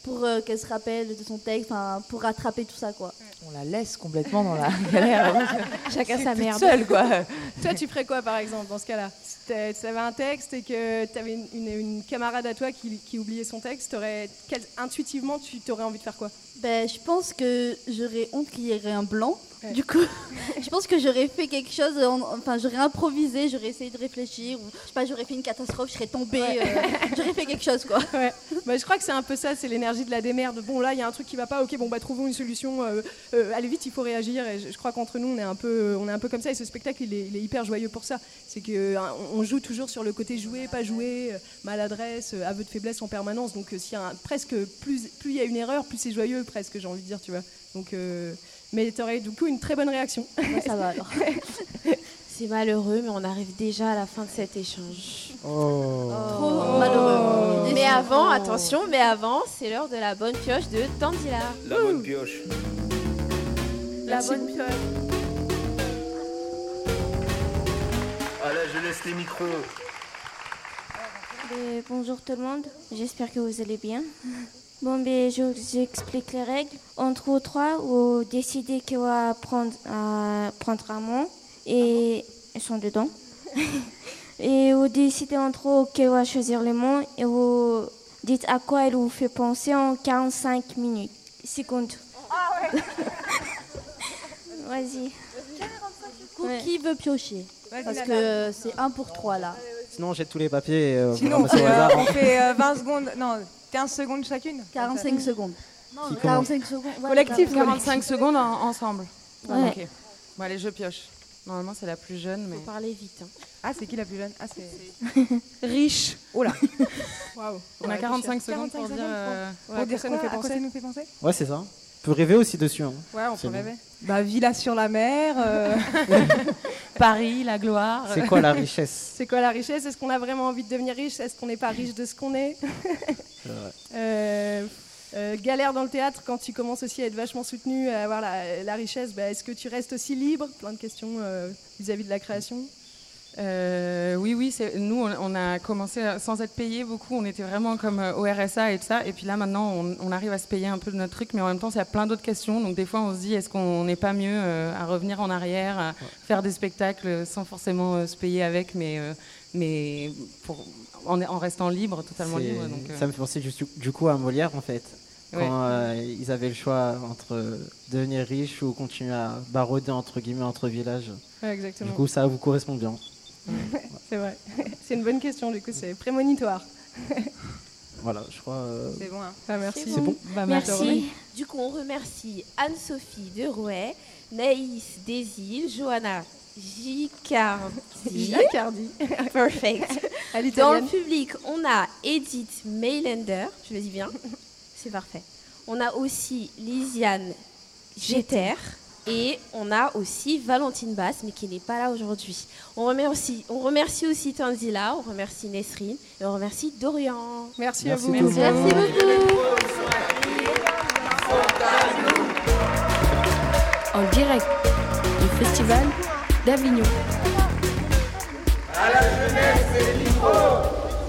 pour euh, qu'elle se rappelle de son texte, enfin, pour rattraper tout ça, quoi. On la laisse complètement dans la galère. Chacun C'est sa toute merde. seule, quoi. Toi, tu ferais quoi, par exemple, dans ce cas-là? Si tu avais un texte et que tu avais une, une- une camarade à toi qui, qui oubliait son texte, t'aurais- quel- intuitivement, tu t'aurais envie de faire quoi? Ben, je pense que j'aurais honte qu'il y ait un blanc. Ouais. Du coup, je pense que j'aurais fait quelque chose, en- enfin, j'aurais improvisé, j'aurais essayé de réfléchir, ou je sais pas, j'aurais fait une catastrophe, je serais tombée, Ouais. euh, j'aurais fait quelque chose, quoi. Ouais. Bah, je crois que c'est un peu ça, c'est l'énergie de la démerde. Bon, là, il y a un truc qui va pas, ok, bon, bah, trouvons une solution, euh, euh, allez vite, il faut réagir. Et je, je crois qu'entre nous, on est, un peu, on est un peu comme ça, et ce spectacle, il est, il est hyper joyeux pour ça. C'est qu'on joue toujours sur le côté jouer, pas jouer, euh, maladresse, euh, aveu de faiblesse en permanence. Donc, euh, s'il y a un- presque, plus plus il y a une erreur, plus c'est joyeux, presque, j'ai envie de dire, tu vois. Donc, euh, mais tu aurais du coup une très bonne réaction. Ça va alors. C'est malheureux, mais on arrive déjà à la fin de cet échange. Oh. Trop malheureux. Mais avant, attention, mais avant, c'est l'heure de la bonne pioche de Tandila. La bonne pioche. La bonne pioche. Allez, je laisse les micros. Euh, bonjour tout le monde, j'espère que vous allez bien. Bon, ben, je vous explique les règles. Entre vous trois, vous décidez qui va prendre, euh, prendre un mot et ils sont dedans. Et vous décidez entre vous qui va choisir les mots et vous dites à quoi il vous fait penser en quarante-cinq minutes. Secondes. Vas-y. Ouais. Qui veut piocher? Vas-y, Parce Nana. que euh, c'est un pour trois là. Sinon, j'ai tous les papiers. Et, euh, Sinon, on on ramasse au fait, euh, hasard, on hein. fait euh, vingt secondes, non, quinze secondes chacune. quarante-cinq secondes. Qui Non, commence quarante-cinq secondes. ouais, Collectif, quarante-cinq. quarante-cinq secondes en- ensemble. Ouais. Ok. Bon, allez, je pioche. Normalement, c'est la plus jeune, mais. Faut parler vite. hein. Ah, c'est qui la plus jeune? Ah, c'est Riche. Oh là. Waouh. On a quarante-cinq secondes pour dire. euh, Pour dire ça quoi, nous fait à quoi penser ça nous fait penser? Ouais, c'est ça. On peut rêver aussi dessus. Hein. Ouais, on C'est peut bon. rêver. Bah, villa sur la mer. euh, Paris, la gloire. C'est quoi la richesse? C'est quoi la richesse? Est-ce qu'on a vraiment envie de devenir riche? Est-ce qu'on n'est pas riche de ce qu'on est? C'est vrai. Euh, euh, galère dans le théâtre quand tu commences aussi à être vachement soutenu, à avoir la, la richesse. Bah, est-ce que tu restes aussi libre? Plein de questions euh, vis-à-vis de la création. Euh, oui, oui, c'est- nous, on, on a commencé à- sans être payé beaucoup. On était vraiment comme euh, au R S A et tout ça. Et puis là, maintenant, on, on arrive à se payer un peu de notre truc. Mais en même temps, il y a plein d'autres questions. Donc, des fois, on se dit, est-ce qu'on n'est pas mieux euh, à revenir en arrière, à faire des spectacles sans forcément euh, se payer avec, mais, euh, mais pour, en, en restant libre, totalement C'est- libre. Donc, euh, Ça me fait penser du, du coup à Molière en fait. Quand Ouais. euh, ils avaient le choix entre euh, devenir riche ou continuer à baroder entre guillemets entre villages. Ouais, exactement. Du coup, ça vous correspond bien. C'est vrai. C'est une bonne question, du coup, c'est prémonitoire. Voilà, je crois. euh, C'est bon, hein. Ah, merci. C'est bon. Bah, Merci. Du coup, on remercie Anne-Sophie de Rouet, Naïs Desil, Johanna Gicardi. Gicardi. Perfect. À Dans l'italienne. le public, on a Edith Mailander, je le dis bien, c'est parfait. On a aussi Lisiane Jeter. Et on a aussi Valentine Basse, mais qui n'est pas là aujourd'hui. On remercie, on remercie aussi Tanzila, on remercie Nesrine et on remercie Dorian. Merci, Merci à vous. tout le monde. Merci beaucoup. En direct du Festival d'Avignon. À la jeunesse et les micros.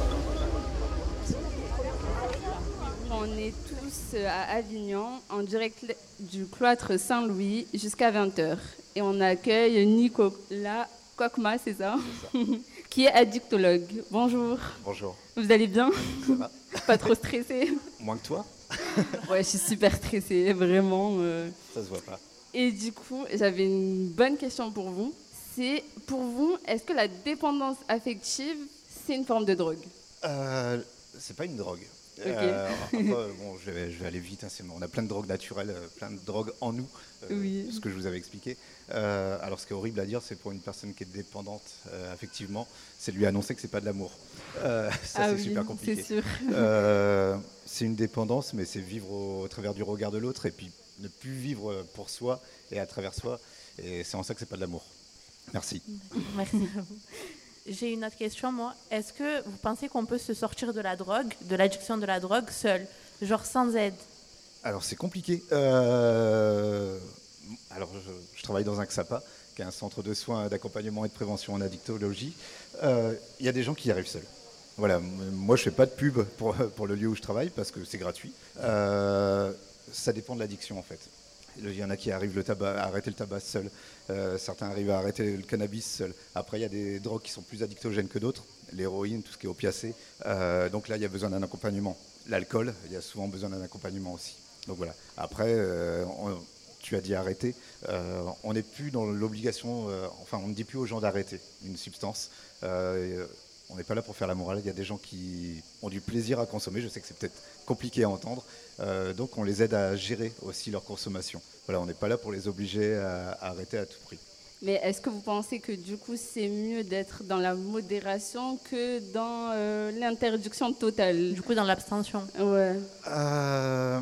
On est tous à Avignon, en direct du cloître Saint-Louis, jusqu'à vingt heures. Et on accueille Nicolas Kokma, c'est ça, qui est addictologue. Bonjour. Bonjour. Vous allez bien? Ça va? Pas trop stressé? Moins que toi? Ouais, je suis super stressée, vraiment. euh. Ça se voit pas. Et du coup, j'avais une bonne question pour vous. C'est, pour vous, est-ce que la dépendance affective, c'est une forme de drogue? Euh, c'est pas une drogue. Ok. Euh, après, bon, je vais, je vais aller vite. Hein, c'est- on a plein de drogues naturelles, euh, plein de drogues en nous, euh, Oui. ce que je vous avais expliqué. Euh, alors, ce qui est horrible à dire, c'est pour une personne qui est dépendante euh, affectivement, c'est de lui annoncer que c'est pas de l'amour. Euh, ça, Ah c'est oui, super compliqué. c'est sûr. Euh, c'est une dépendance, mais c'est vivre au, au travers du regard de l'autre et puis ne plus vivre pour soi et à travers soi. Et c'est en ça que c'est pas de l'amour. Merci. Merci à vous. J'ai une autre question, moi. Est-ce que vous pensez qu'on peut se sortir de la drogue, de l'addiction de la drogue, seul, genre sans aide? Alors c'est compliqué. Euh, alors je, je travaille dans un C S A P A, qui est un centre de soins, d'accompagnement et de prévention en addictologie. Euh, Il y a des gens qui y arrivent seuls. Voilà, moi je fais pas de pub pour, pour le lieu où je travaille parce que c'est gratuit. Euh, ça dépend de l'addiction en fait. Il y en a qui arrivent le tabac, à arrêter le tabac seul, euh, certains arrivent à arrêter le cannabis seul. Après il y a des drogues qui sont plus addictogènes que d'autres, l'héroïne, tout ce qui est opiacé. Euh, donc là il y a besoin d'un accompagnement. L'alcool, il y a souvent besoin d'un accompagnement aussi. Donc voilà. Après, euh, on, tu as dit arrêter, euh, on n'est plus dans l'obligation, euh, enfin on ne dit plus aux gens d'arrêter une substance. Euh, On n'est pas là pour faire la morale. Il y a des gens qui ont du plaisir à consommer. Je sais que c'est peut-être compliqué à entendre. Euh, donc on les aide à gérer aussi leur consommation. Voilà, on n'est pas là pour les obliger à, à arrêter à tout prix. Mais est-ce que vous pensez que du coup c'est mieux d'être dans la modération que dans euh, l'interdiction totale? Du coup dans l'abstention. Ouais. Euh,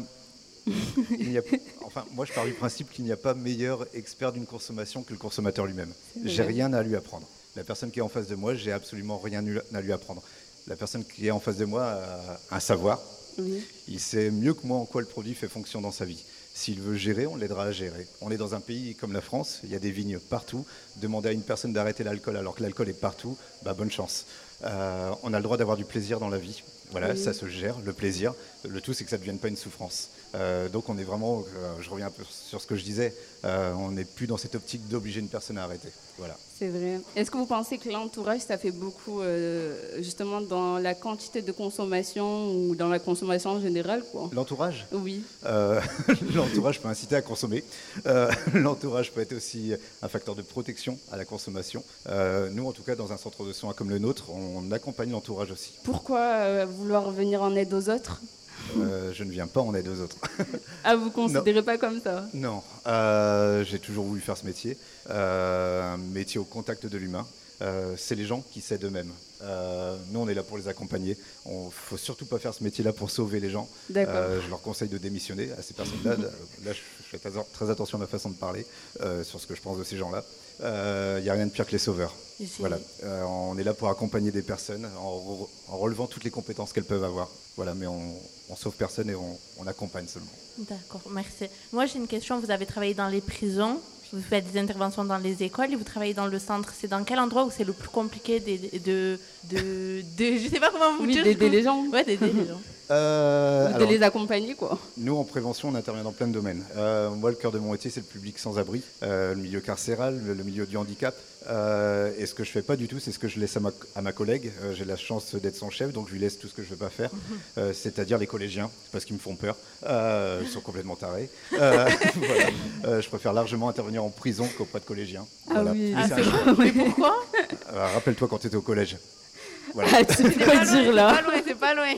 il y a, enfin, moi je pars du principe qu'il n'y a pas meilleur expert d'une consommation que le consommateur lui-même. J'ai rien à lui apprendre. La personne qui est en face de moi, j'ai absolument rien à lui apprendre. La personne qui est en face de moi a un savoir. Oui. Il sait mieux que moi en quoi le produit fait fonction dans sa vie. S'il veut gérer, on l'aidera à gérer. On est dans un pays comme la France, il y a des vignes partout. Demander à une personne d'arrêter l'alcool alors que l'alcool est partout, bah, bonne chance. Euh, on a le droit d'avoir du plaisir dans la vie. Voilà, oui. Ça se gère, le plaisir. Le tout, c'est que ça ne devienne pas une souffrance. Euh, donc on est vraiment, euh, je reviens un peu sur ce que je disais, euh, on n'est plus dans cette optique d'obliger une personne à arrêter. Voilà. C'est vrai. Est-ce que vous pensez que l'entourage, ça fait beaucoup euh, justement dans la quantité de consommation ou dans la consommation en général, quoi? L'entourage? Oui. Euh, l'entourage peut inciter à consommer. Euh, l'entourage peut être aussi un facteur de protection à la consommation. Euh, nous, en tout cas, dans un centre de soins comme le nôtre, on accompagne l'entourage aussi. Pourquoi euh, vouloir venir en aide aux autres? Euh, je ne viens pas en aide aux autres. Ah, vous ne considérez non. pas comme ça? Non, euh, j'ai toujours voulu faire ce métier, euh, un métier au contact de l'humain. Euh, c'est les gens qui s'aident eux-mêmes. Euh, nous, on est là pour les accompagner. Il ne faut surtout pas faire ce métier-là pour sauver les gens. Euh, je leur conseille de démissionner à ces personnes-là. Là, je fais très attention à ma façon de parler euh, sur ce que je pense de ces gens-là. Il euh, n'y a rien de pire que les sauveurs. Voilà. Euh, on est là pour accompagner des personnes en, re en relevant toutes les compétences qu'elles peuvent avoir. Voilà, mais on, on sauve personne et on, on accompagne seulement. D'accord, merci. Moi, j'ai une question. Vous avez travaillé dans les prisons, vous faites des interventions dans les écoles et vous travaillez dans le centre. C'est dans quel endroit où c'est le plus compliqué de, de, de, de je sais pas comment vous oui, dire. D'aider les gens. Ouais, d'aider les gens. Euh, de alors, les accompagner, quoi. Nous, en prévention, on intervient dans plein de domaines. Euh, moi, le cœur de mon métier, c'est le public sans abri, euh, le milieu carcéral, le, le milieu du handicap. Euh, et ce que je fais pas du tout, c'est ce que je laisse à ma, à ma collègue. Euh, j'ai la chance d'être son chef, donc je lui laisse tout ce que je veux pas faire, euh, c'est-à-dire les collégiens, parce qu'ils me font peur. Euh, ils sont complètement tarés. Euh, voilà. euh, je préfère largement intervenir en prison qu'auprès de collégiens. Ah voilà. oui. Ah, un... Mais pourquoi euh, Rappelle-toi quand tu étais au collège. Voilà. Ah, tu sais quoi dire là? C'est pas loin, c'est pas loin.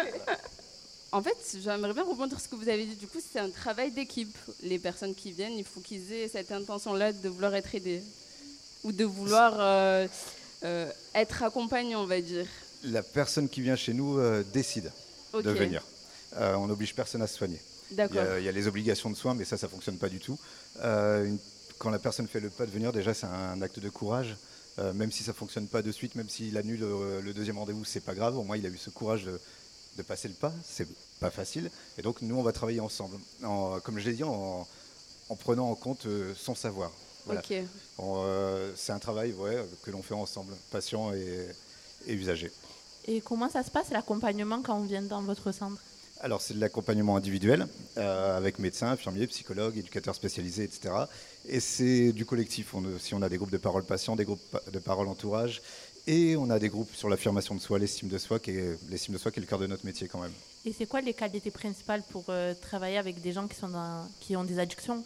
En fait, j'aimerais bien rebondir sur ce que vous avez dit. Du coup, c'est un travail d'équipe. Les personnes qui viennent, il faut qu'ils aient cette intention-là de vouloir être aidés ou de vouloir euh, euh, être accompagnés, on va dire. La personne qui vient chez nous euh, décide okay. de venir. Euh, on n'oblige personne à se soigner. D'accord. Il y, a, il y a les obligations de soins, mais ça, ça ne fonctionne pas du tout. Euh, une, quand la personne fait le pas de venir, déjà, c'est un acte de courage. Euh, même si ça ne fonctionne pas de suite, même s'il annule le, le deuxième rendez-vous, c'est pas grave. Au moins, il a eu ce courage de, de passer le pas. C'est pas facile. Et donc, nous, on va travailler ensemble. En, comme je l'ai dit, en, en prenant en compte euh, son savoir. Voilà. Okay. Euh, c'est un travail ouais, que l'on fait ensemble, patient et, et usager. Et comment ça se passe, l'accompagnement, quand on vient dans votre centre? Alors, c'est de l'accompagnement individuel, euh, avec médecins, infirmiers, psychologues, éducateurs spécialisés, et cetera. Et c'est du collectif. On, si on a des groupes de parole patients, des groupes de parole entourage, et on a des groupes sur l'affirmation de soi, l'estime de soi, qui est, l'estime de soi qui est le cœur de notre métier quand même. Et c'est quoi les qualités principales pour euh, travailler avec des gens qui, sont dans, qui ont des addictions?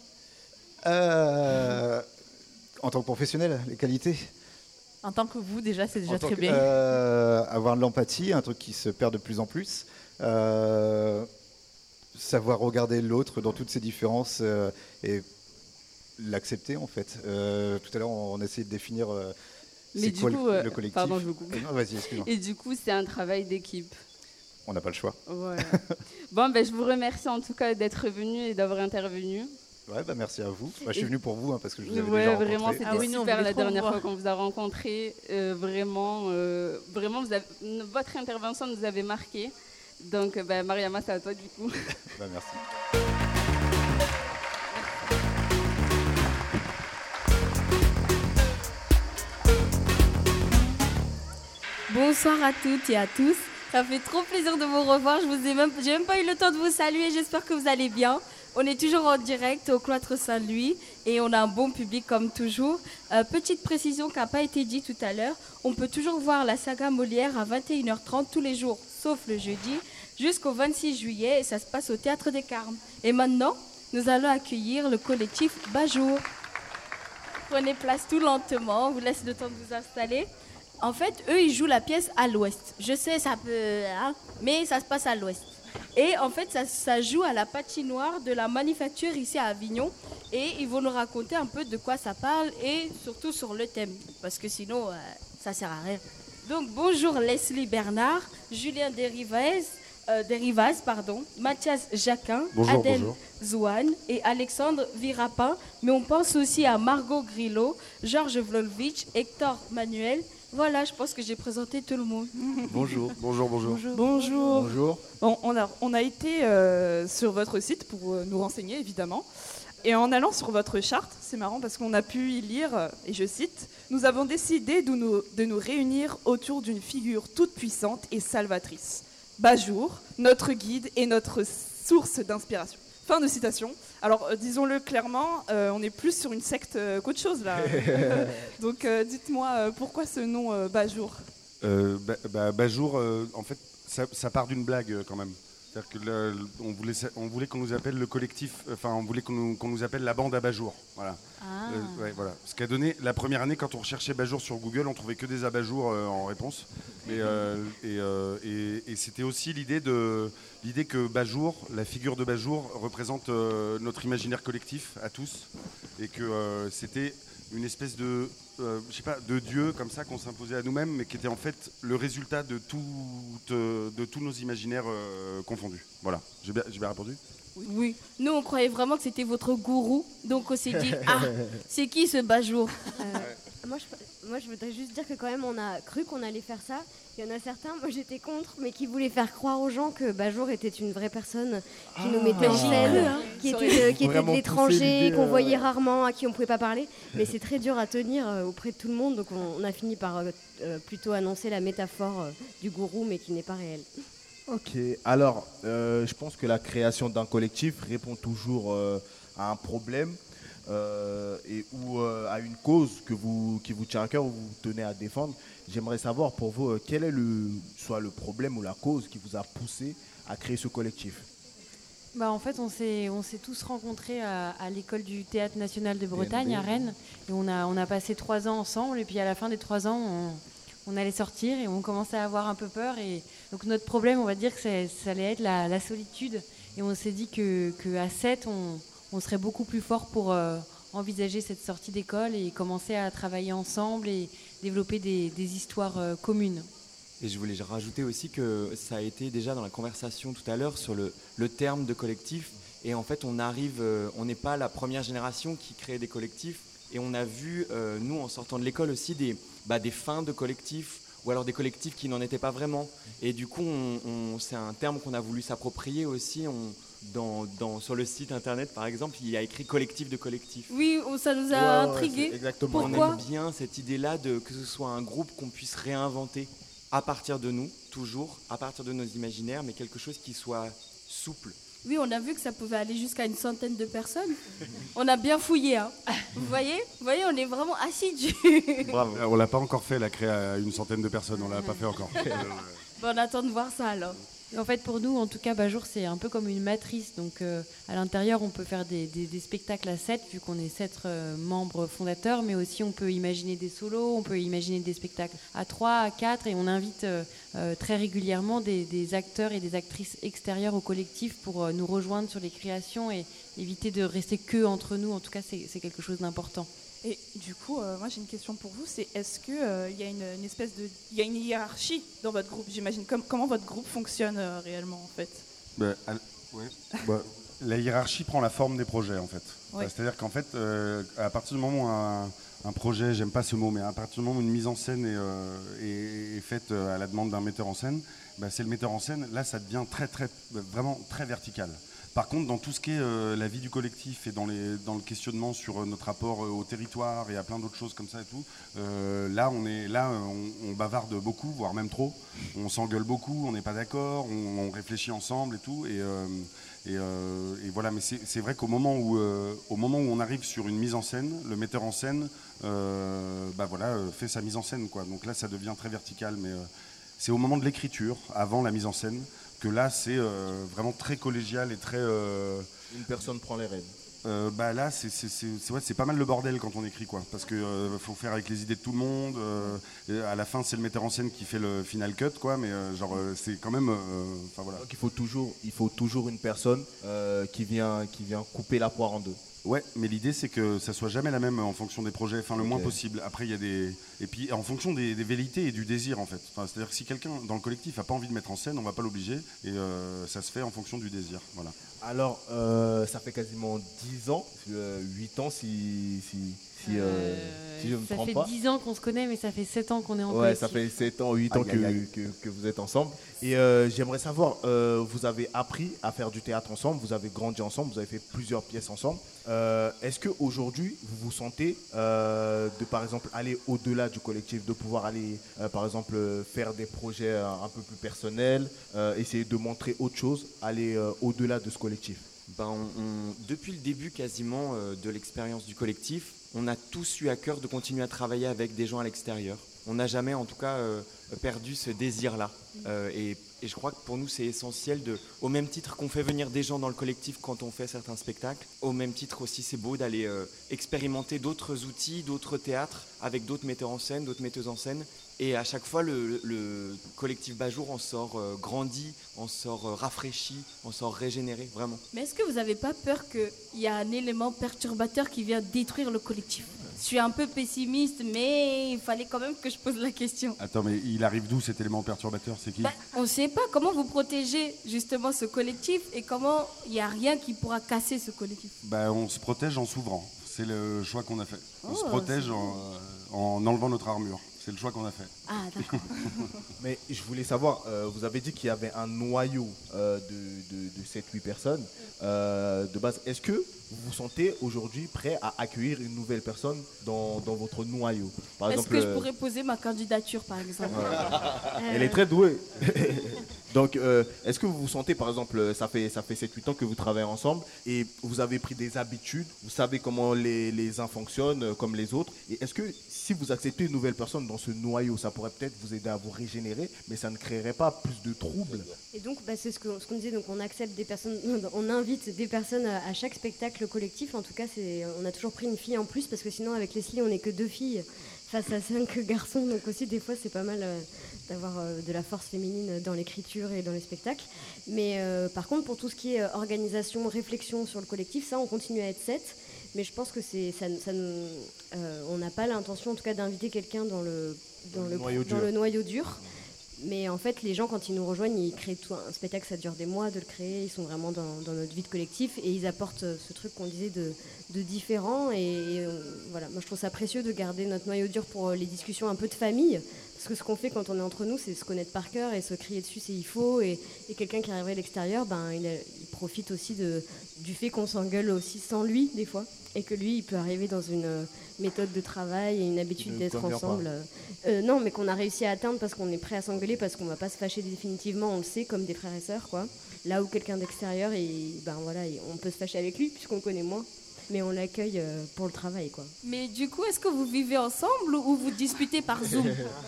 euh, En tant que professionnel, les qualités En tant que vous, déjà, c'est déjà très que, bien. Euh, avoir de l'empathie, un truc qui se perd de plus en plus. Euh, savoir regarder l'autre dans toutes ses différences euh, et l'accepter en fait. Euh, tout à l'heure on, on essayait de définir euh, c'est quoi coup, le, le collectif. Pardon, je vous coupe. Non, vas-y, excuse-moi. Et du coup c'est un travail d'équipe. On n'a pas le choix. Voilà. Bon, ben, je vous remercie en tout cas d'être venu et d'avoir intervenu. Ouais, bah, merci à vous. Bah, je suis venu pour vous hein, parce que je vous avais ouais, déjà rencontré. Vraiment, c'était ah, oui, super la dernière fois qu'on vous a rencontré. Euh, vraiment, euh, vraiment vous avez, votre intervention nous avait marqué. Donc, bah, Mariama, c'est à toi du coup. Bah, merci. Bonjour. Bonsoir à toutes et à tous. Ça fait trop plaisir de vous revoir. Je vous ai même, j'ai même pas eu le temps de vous saluer. J'espère que vous allez bien. On est toujours en direct au Cloître Saint-Louis et on a un bon public comme toujours. Euh, petite précision qui n'a pas été dit tout à l'heure. On peut toujours voir la saga Molière à vingt et une heures trente tous les jours, sauf le jeudi, jusqu'au vingt-six juillet. Et ça se passe au Théâtre des Carmes. Et maintenant, nous allons accueillir le collectif Bajour. Prenez place tout lentement. On vous laisse le temps de vous installer. En fait, eux, ils jouent la pièce à l'ouest. Je sais, ça peut... Hein, mais ça se passe à l'ouest. Et en fait, ça, ça joue à la patinoire de la Manufacture ici à Avignon. Et ils vont nous raconter un peu de quoi ça parle et surtout sur le thème. Parce que sinon, euh, ça sert à rien. Donc, bonjour Leslie Bernard, Julien Derivaz, euh, Derivaz pardon, Mathias Jacquin, bonjour, Adèle bonjour. Zouane et Alexandre Virapin. Mais on pense aussi à Margot Grillo, Georges Vlolovitch, Hector Manuel. Voilà, je pense que j'ai présenté tout le monde. Bonjour. Bonjour, bonjour. Bonjour. Bonjour. Bon, on, a, on a été euh, sur votre site pour euh, nous renseigner, évidemment. Et en allant sur votre charte, c'est marrant parce qu'on a pu y lire, euh, et je cite, « Nous avons décidé de nous, de nous réunir autour d'une figure toute puissante et salvatrice. Bajour, notre guide et notre source d'inspiration. » Fin de citation. Alors, euh, disons-le clairement, euh, on est plus sur une secte euh, qu'autre chose, là. Donc, euh, dites-moi, euh, pourquoi ce nom euh, Bajour euh, bah, bah, Bajour, euh, en fait, ça, ça part d'une blague euh, quand même. C'est-à-dire que le, le, on voulait, on voulait qu'on nous appelle le collectif, enfin, on voulait qu'on nous, qu'on nous appelle la bande à Bajour. Voilà. Ah. Euh, ouais, voilà. Ce qui a donné, la première année, quand on recherchait Bajour sur Google, on trouvait que des abat-jours euh, en réponse. Mais, euh, et, euh, et, et c'était aussi l'idée de l'idée que Bajour, la figure de Bajour, représente euh, notre imaginaire collectif à tous, et que euh, c'était une espèce de, euh, je sais pas, de dieu comme ça qu'on s'imposait à nous-mêmes, mais qui était en fait le résultat de, tout, de, de tous nos imaginaires euh, confondus. Voilà. J'ai bien, j'ai bien répondu ? Oui. Nous, on croyait vraiment que c'était votre gourou. Donc, on s'est dit, ah, c'est qui ce Bajour ? Euh, moi, je, moi, je voudrais juste dire que quand même, on a cru qu'on allait faire ça. Il y en a certains, moi j'étais contre, mais qui voulaient faire croire aux gens que Bajour était une vraie personne qui ah, nous mettait en scène, hein. qui était de, qui était de l'étranger, qu'on voyait rarement, à qui on ne pouvait pas parler. Mais c'est très dur à tenir euh, auprès de tout le monde, donc on, on a fini par euh, euh, plutôt annoncer la métaphore euh, du gourou, mais qui n'est pas réelle. Ok, alors euh, je pense que la création d'un collectif répond toujours euh, à un problème euh, et ou euh, à une cause que vous, qui vous tient à cœur ou vous tenez à défendre. J'aimerais savoir pour vous euh, quel est le, soit le problème ou la cause qui vous a poussé à créer ce collectif. Bah, en fait, on s'est, on s'est tous rencontrés à, à l'école du Théâtre National de Bretagne, B M B. À Rennes. Et on a, on a passé trois ans ensemble. Et puis à la fin des trois ans, on, on allait sortir et on commençait à avoir un peu peur. Et donc notre problème, on va dire que c'est, ça allait être la, la solitude. Et on s'est dit que, qu'à sept, on, on serait beaucoup plus fort pour euh, envisager cette sortie d'école et commencer à travailler ensemble et développer des, des histoires euh, communes. Et je voulais rajouter aussi que ça a été déjà dans la conversation tout à l'heure sur le, le terme de collectif. Et en fait, on arrive, euh, on n'est pas la première génération qui crée des collectifs. Et on a vu, euh, nous, en sortant de l'école aussi, des, bah, des fins de collectifs ou alors des collectifs qui n'en étaient pas vraiment. Et du coup, on, on, c'est un terme qu'on a voulu s'approprier aussi. On, dans, dans, sur le site internet, par exemple, il y a écrit collectif de collectif. Oui, ça nous a ouais, intrigués. Ouais, exactement. Pourquoi ? On aime bien cette idée-là de que ce soit un groupe qu'on puisse réinventer à partir de nous, toujours, à partir de nos imaginaires, mais quelque chose qui soit souple. Oui, on a vu que ça pouvait aller jusqu'à une centaine de personnes. On a bien fouillé, hein. Vous voyez, vous voyez, on est vraiment assidus. Bravo. On l'a pas encore fait, la créer à une centaine de personnes, on l'a pas fait encore. Bon, on attend de voir ça alors. En fait, pour nous, en tout cas, Bajour, c'est un peu comme une matrice. Donc, euh, à l'intérieur, on peut faire des, des, des spectacles à sept, vu qu'on est sept euh, membres fondateurs, mais aussi on peut imaginer des solos, on peut imaginer des spectacles à trois, à quatre, et on invite euh, euh, très régulièrement des, des acteurs et des actrices extérieurs au collectif pour euh, nous rejoindre sur les créations et éviter de rester que entre nous. En tout cas, c'est, c'est quelque chose d'important. Et du coup, euh, moi j'ai une question pour vous, c'est est-ce qu'il euh, y a une, une espèce de, il y a une hiérarchie dans votre groupe, j'imagine. Com- comment votre groupe fonctionne euh, réellement en fait ? bah, à, ouais. bah, La hiérarchie prend la forme des projets en fait. Ouais. C'est-à-dire qu'en fait, euh, à partir du moment où un, un projet, j'aime pas ce mot, mais à partir du moment où une mise en scène est, euh, est, est faite à la demande d'un metteur en scène, bah, c'est le metteur en scène. Là, ça devient très, très, vraiment très vertical. Par contre, dans tout ce qui est euh, la vie du collectif et dans, les, dans le questionnement sur euh, notre rapport euh, au territoire et à plein d'autres choses comme ça et tout, euh, là, on, est, là on, on bavarde beaucoup, voire même trop. On s'engueule beaucoup, on n'est pas d'accord, on, on réfléchit ensemble et tout. Et, euh, et, euh, et voilà, mais c'est, c'est vrai qu'au moment où, euh, au moment où on arrive sur une mise en scène, le metteur en scène euh, bah voilà, euh, fait sa mise en scène, quoi. Donc là, ça devient très vertical. Mais euh, c'est au moment de l'écriture, avant la mise en scène, que là c'est euh, vraiment très collégial et très... Euh, Une personne prend les rênes. Euh, bah là c'est, c'est, c'est, c'est, ouais, c'est pas mal le bordel quand on écrit, quoi, parce qu'il euh, faut faire avec les idées de tout le monde, euh, et à la fin c'est le metteur en scène qui fait le final cut, quoi, mais euh, genre euh, c'est quand même... Enfin euh, voilà. Donc il faut toujours, il faut toujours une personne euh, qui, vient, qui vient couper la poire en deux. Ouais, mais l'idée c'est que ça soit jamais la même en fonction des projets, enfin le okay. moins possible. Après il y a des et puis en fonction des, des velléités et du désir en fait. Enfin, c'est-à-dire que si quelqu'un dans le collectif a pas envie de mettre en scène, on va pas l'obliger et euh, ça se fait en fonction du désir. Voilà. Alors euh, ça fait quasiment dix ans, euh, huit ans si si si, euh, euh, si je me ça trompe fait pas. dix ans qu'on se connaît, mais ça fait sept ans qu'on est en Ouais, collectif. ça fait sept ans, huit ans aïe, que, aïe, aïe. Que, que vous êtes ensemble. Et euh, j'aimerais savoir, euh, vous avez appris à faire du théâtre ensemble, vous avez grandi ensemble, vous avez fait plusieurs pièces ensemble. Euh, est-ce qu'aujourd'hui, vous vous sentez euh, de, par exemple, aller au-delà du collectif, de pouvoir aller, euh, par exemple, faire des projets un peu plus personnels, euh, essayer de montrer autre chose, aller euh, au-delà de ce collectif? Ben, on, on, depuis le début quasiment euh, de l'expérience du collectif, on a tous eu à cœur de continuer à travailler avec des gens à l'extérieur. On n'a jamais en tout cas euh, perdu ce désir-là. Euh, et, et je crois que pour nous c'est essentiel, de, au même titre qu'on fait venir des gens dans le collectif quand on fait certains spectacles, au même titre aussi c'est beau d'aller euh, expérimenter d'autres outils, d'autres théâtres, avec d'autres metteurs en scène, d'autres metteuses en scène. Et à chaque fois, le, le collectif Bajour en sort euh, grandi, en sort euh, rafraîchi, en sort régénéré, vraiment. Mais est-ce que vous n'avez pas peur qu'il y a un élément perturbateur qui vient détruire le collectif? Je suis un peu pessimiste, mais il fallait quand même que je pose la question. Attends, mais il arrive d'où cet élément perturbateur? C'est qui? Bah, on ne sait pas. Comment vous protégez justement ce collectif et comment il n'y a rien qui pourra casser ce collectif? Bah, on se protège en s'ouvrant. C'est le choix qu'on a fait. On oh, se protège en, en enlevant notre armure. C'est le choix qu'on a fait. Ah, d'accord. Mais je voulais savoir, euh, vous avez dit qu'il y avait un noyau euh, de, de, de sept huit personnes euh, de base. Est-ce que vous vous sentez aujourd'hui prêt à accueillir une nouvelle personne dans, dans votre noyau? Par Est-ce exemple, que je pourrais poser ma candidature, par exemple? euh, Elle est très douée. Donc, euh, est-ce que vous vous sentez, par exemple, ça fait, ça fait sept huit ans que vous travaillez ensemble et vous avez pris des habitudes, vous savez comment les, les uns fonctionnent euh, comme les autres. Et est-ce que si vous acceptez une nouvelle personne dans ce noyau, ça pourrait peut-être vous aider à vous régénérer, mais ça ne créerait pas plus de troubles? Et donc, bah, c'est ce qu'on ce qu'on disait, donc on accepte des personnes, on invite des personnes à, à chaque spectacle collectif. En tout cas, c'est, on a toujours pris une fille en plus, parce que sinon, avec Leslie, on n'est que deux filles face à cinq garçons. Donc aussi, des fois, c'est pas mal euh, d'avoir euh, de la force féminine dans l'écriture et dans les spectacles. Mais euh, par contre, pour tout ce qui est euh, organisation, réflexion sur le collectif, ça, on continue à être sept. Mais je pense que c'est, ça, ça, euh, on n'a pas l'intention, en tout cas, d'inviter quelqu'un dans le, dans, dans le, le, noyau, dans dur. le noyau dur. Mais en fait, les gens, quand ils nous rejoignent, ils créent tout un spectacle, ça dure des mois de le créer, ils sont vraiment dans, dans notre vie de collectif et ils apportent ce truc qu'on disait de, de différent. Et, et on, voilà, moi je trouve ça précieux de garder notre noyau dur pour les discussions un peu de famille. Parce que ce qu'on fait quand on est entre nous, c'est se connaître par cœur et se crier dessus, c'est il faut. Et, et quelqu'un qui arriverait à l'extérieur, ben, il, a, il profite aussi de, du fait qu'on s'engueule aussi sans lui, des fois. Et que lui, il peut arriver dans une méthode de travail et une habitude d'être ensemble. Euh, non, mais qu'on a réussi à atteindre parce qu'on est prêt à s'engueuler, parce qu'on ne va pas se fâcher définitivement, on le sait, comme des frères et sœurs, quoi. Là où quelqu'un d'extérieur, et, ben, voilà, on peut se fâcher avec lui, puisqu'on le connaît moins. Mais on l'accueille pour le travail, quoi. Mais du coup, est-ce que vous vivez ensemble ou vous disputez par Zoom?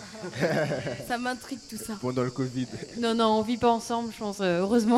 Ça m'intrigue tout ça. Pendant le Covid. Non, non, on vit pas ensemble, je pense, euh, heureusement.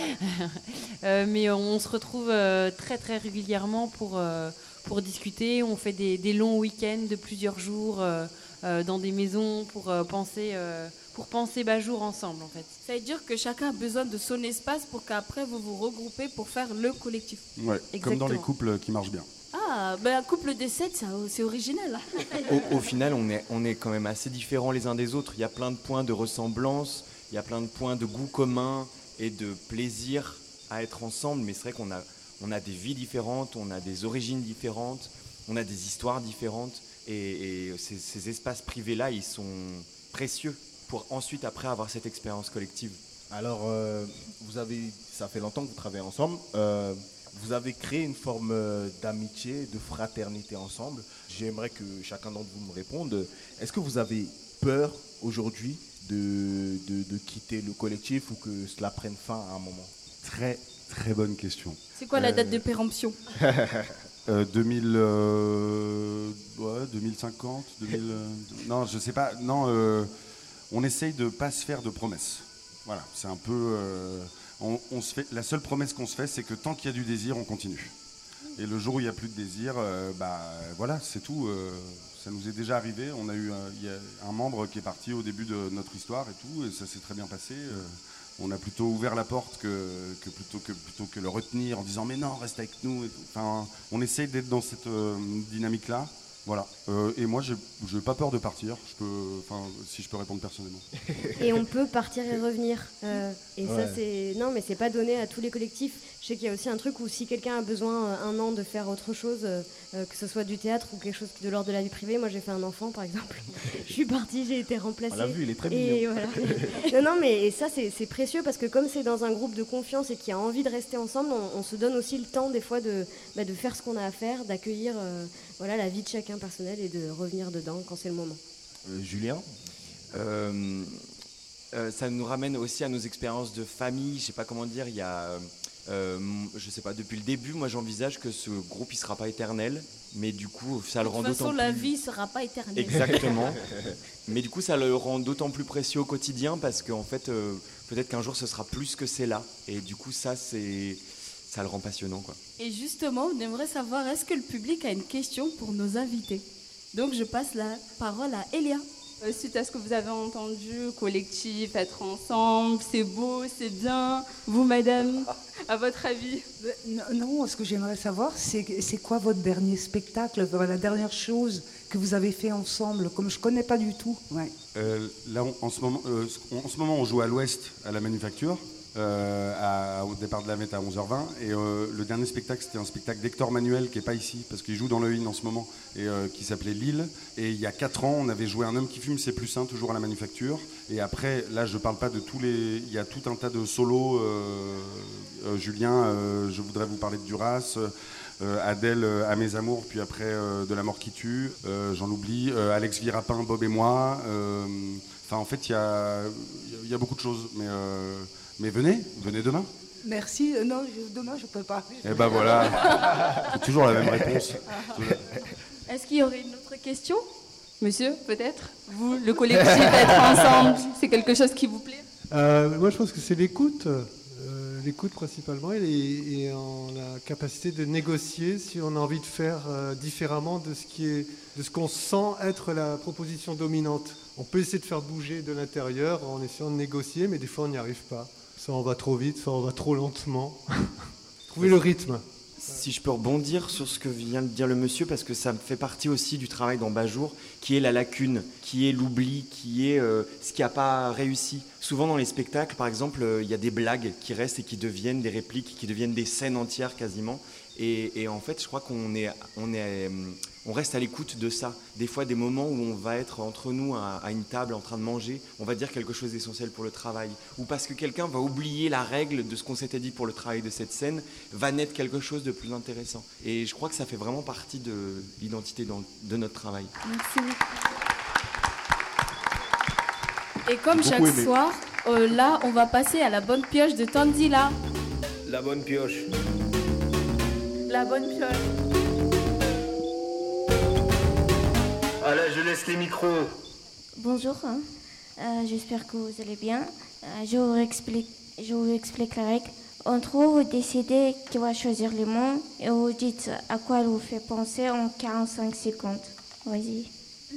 euh, mais on se retrouve euh, très, très régulièrement pour, euh, pour discuter. On fait des, des longs week-ends de plusieurs jours euh, euh, dans des maisons pour euh, penser... Euh, pour penser Bajour ensemble, en fait. Ça veut dire que chacun a besoin de son espace pour qu'après vous vous regroupez pour faire le collectif. Ouais, comme dans les couples qui marchent bien. Ah, ben un couple de sept, ça, c'est original. Au, au final, on est, on est quand même assez différents les uns des autres. Il y a plein de points de ressemblance, il y a plein de points de goût commun et de plaisir à être ensemble. Mais c'est vrai qu'on a, on a des vies différentes, on a des origines différentes, on a des histoires différentes. Et, et ces, ces espaces privés-là, ils sont précieux pour ensuite, après, avoir cette expérience collective. Alors, euh, vous avez, ça fait longtemps que vous travaillez ensemble. Euh, vous avez créé une forme euh, d'amitié, de fraternité ensemble. J'aimerais que chacun d'entre vous me réponde. Est-ce que vous avez peur aujourd'hui de, de, de quitter le collectif ou que cela prenne fin à un moment? Très, très bonne question. C'est quoi la date de péremption? euh, deux mille, euh, ouais, deux mille cinquante, deux mille, euh, non, je sais pas. Non, euh, on essaye de pas se faire de promesses. Voilà, c'est un peu. Euh, on, on se fait. La seule promesse qu'on se fait, c'est que tant qu'il y a du désir, on continue. Et le jour où il n'y a plus de désir, euh, bah voilà, c'est tout. Euh, ça nous est déjà arrivé. On a eu, un, il y a un membre qui est parti au début de notre histoire et tout, et ça s'est très bien passé. Euh, on a plutôt ouvert la porte que, que, plutôt, que plutôt que le retenir en disant mais non, reste avec nous. Et tout. Enfin, on essaye d'être dans cette euh, dynamique-là. Voilà. Euh, et moi, je n'ai pas peur de partir. Je peux, enfin, si je peux répondre personnellement. Et on peut partir et revenir. Euh, et ouais. ça, c'est non, mais c'est pas donné à tous les collectifs. Je sais qu'il y a aussi un truc où si quelqu'un a besoin euh, un an de faire autre chose, euh, que ce soit du théâtre ou quelque chose de l'ordre de la vie privée. Moi, j'ai fait un enfant, par exemple. Je suis partie, j'ai été remplacée. On l'a vu, il est très et mignon. Voilà. non, non, mais et ça, c'est, c'est précieux parce que comme c'est dans un groupe de confiance et qui a envie de rester ensemble, on, on se donne aussi le temps des fois de, bah, de faire ce qu'on a à faire, d'accueillir euh, voilà, la vie de chacun personnelle et de revenir dedans quand c'est le moment. Euh, Julien euh, euh, Ça nous ramène aussi à nos expériences de famille. Je sais pas comment dire. Il y a, euh, je sais pas. Depuis le début, moi, j'envisage que ce groupe, il sera pas éternel, mais du coup, ça le rend d'autant plus. De toute façon, la vie sera pas éternelle. Exactement. Mais du coup, ça le rend d'autant plus précieux au quotidien parce qu'en fait, euh, peut-être qu'un jour, ce sera plus que c'est là. Et du coup, ça, c'est, ça le rend passionnant, quoi. Et justement, on aimerait savoir, est-ce que le public a une question pour nos invités? Donc, je passe la parole à Elia. Euh, suite à ce que vous avez entendu, collectif, être ensemble, c'est beau, c'est bien. Vous, madame, à votre avis? Non, non, ce que j'aimerais savoir, c'est, c'est quoi votre dernier spectacle, la dernière chose que vous avez fait ensemble, comme je ne connais pas du tout. Ouais. Euh, là, on, en, ce moment, euh, en ce moment, on joue à l'Ouest, à la Manufacture, euh, à, au départ de la Mette à onze heures vingt. Et euh, le dernier spectacle, c'était un spectacle d'Hector Manuel, qui n'est pas ici, parce qu'il joue dans le Hin en ce moment, et euh, qui s'appelait Lille. Et il y a quatre ans, on avait joué Un homme qui fume, c'est plus sain, toujours à la Manufacture. Et après, là, je ne parle pas de tous les... Il y a tout un tas de solos. Euh, euh, Julien, euh, je voudrais vous parler de Duras. Euh, Adèle, euh, À mes amours, puis après euh, De la mort qui tue, euh, j'en oublie, euh, Alex Virapin, Bob et moi. Euh, enfin, en fait, il y a, y a beaucoup de choses. Mais, euh, mais venez, venez demain. Merci. Euh, non, je, demain, je ne peux pas. Eh ben voilà, c'est toujours la même réponse. Est-ce qu'il y aurait une autre question? Monsieur, peut-être? Vous, le collectif, être ensemble, c'est quelque chose qui vous plaît? euh, Moi, je pense que c'est l'écoute. Euh, l'écoute principalement et, et en la capacité de négocier si on a envie de faire euh, différemment de ce, qui est, de ce qu'on sent être la proposition dominante. On peut essayer de faire bouger de l'intérieur en essayant de négocier, mais des fois on n'y arrive pas. Soit on va trop vite, soit on va trop lentement. Trouver le rythme. Si je peux rebondir sur ce que vient de dire le monsieur, parce que ça fait partie aussi du travail dans Bajour, qui est la lacune, qui est l'oubli, qui est euh, ce qui n'a pas réussi. Souvent dans les spectacles, par exemple, il euh, y a des blagues qui restent et qui deviennent des répliques, qui deviennent des scènes entières quasiment. Et, et en fait, je crois qu'on est, on est, on reste à l'écoute de ça. Des fois, des moments où on va être entre nous à, à une table en train de manger, on va dire quelque chose d'essentiel pour le travail. Ou parce que quelqu'un va oublier la règle de ce qu'on s'était dit pour le travail de cette scène, va naître quelque chose de plus intéressant. Et je crois que ça fait vraiment partie de l'identité dans, de notre travail. Merci. Et comme J'ai chaque beaucoup aimé. soir, euh, là, on va passer à la bonne pioche de Tanzila. La bonne pioche. La bonne pioche. Ah là, je laisse les micros. Bonjour, hein. Euh, j'espère que vous allez bien. Euh, je, vous explique, je vous explique la règle. En trop, vous décidez qui va choisir les mots et vous dites à quoi elle vous fait penser en quarante-cinq secondes. Vas-y.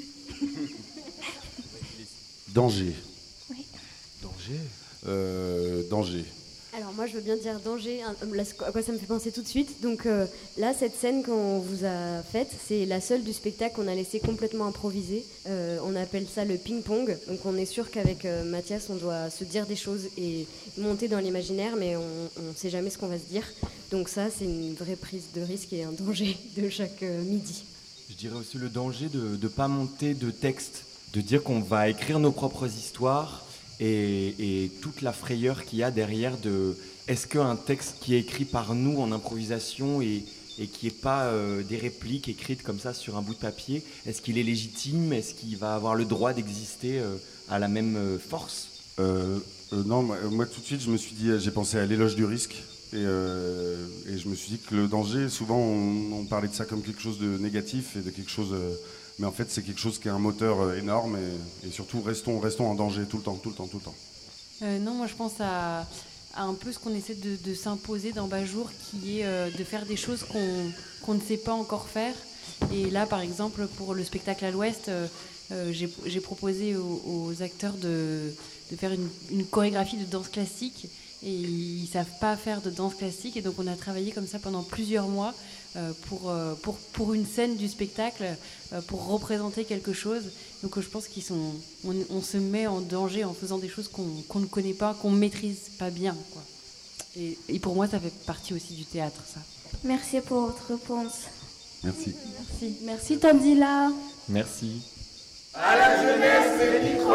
Danger. Oui. Danger euh, Danger. Alors moi je veux bien dire danger, hein, là, à quoi ça me fait penser tout de suite. Donc euh, là cette scène qu'on vous a faite, c'est la seule du spectacle qu'on a laissé complètement improviser. Euh, on appelle ça le ping-pong. Donc on est sûr qu'avec euh, Mathias on doit se dire des choses et monter dans l'imaginaire, mais on ne sait jamais ce qu'on va se dire. Donc ça c'est une vraie prise de risque et un danger de chaque euh, midi. Je dirais aussi le danger de ne pas monter de texte, de dire qu'on va écrire nos propres histoires et, et toute la frayeur qu'il y a derrière de est-ce qu'un texte qui est écrit par nous en improvisation et, et qui n'est pas euh, des répliques écrites comme ça sur un bout de papier, est-ce qu'il est légitime? Est-ce qu'il va avoir le droit d'exister euh, à la même euh, force? euh, euh, Non, moi, moi tout de suite je me suis dit, j'ai pensé à l'éloge du risque. Et, euh, et je me suis dit que le danger, souvent on, on parlait de ça comme quelque chose de négatif et de quelque chose, euh, mais en fait c'est quelque chose qui est un moteur euh, énorme et, et surtout restons, restons en danger tout le temps, tout le temps, tout le temps. Euh, non, moi je pense à, à un peu ce qu'on essaie de, de s'imposer dans Bajour, qui est euh, de faire des choses qu'on qu'on ne sait pas encore faire. Et là, par exemple, pour le spectacle à l'Ouest, euh, euh, j'ai j'ai proposé aux, aux acteurs de, de faire une, une chorégraphie de danse classique. Et ils ne savent pas faire de danse classique. Et donc on a travaillé comme ça pendant plusieurs mois euh, pour, euh, pour, pour une scène du spectacle, euh, pour représenter quelque chose. Donc euh, je pense qu'ils sont, on, on se met en danger en faisant des choses qu'on qu'on ne connaît pas, qu'on ne maîtrise pas bien, quoi. Et, et pour moi, ça fait partie aussi du théâtre, ça. Merci pour votre réponse. Merci. Merci. Merci Tandila. Merci. À la jeunesse, c'est le micro.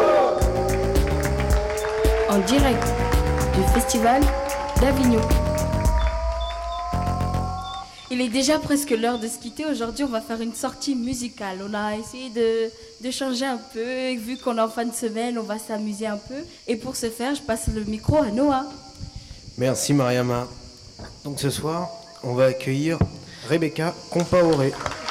En direct du Festival d'Avignon. Il est déjà presque l'heure de se quitter. Aujourd'hui, on va faire une sortie musicale. On a essayé de, de changer un peu. Vu qu'on est en fin de semaine, on va s'amuser un peu. Et pour ce faire, je passe le micro à Noah. Merci Mariama. Donc ce soir, on va accueillir Rebecca Compaoré.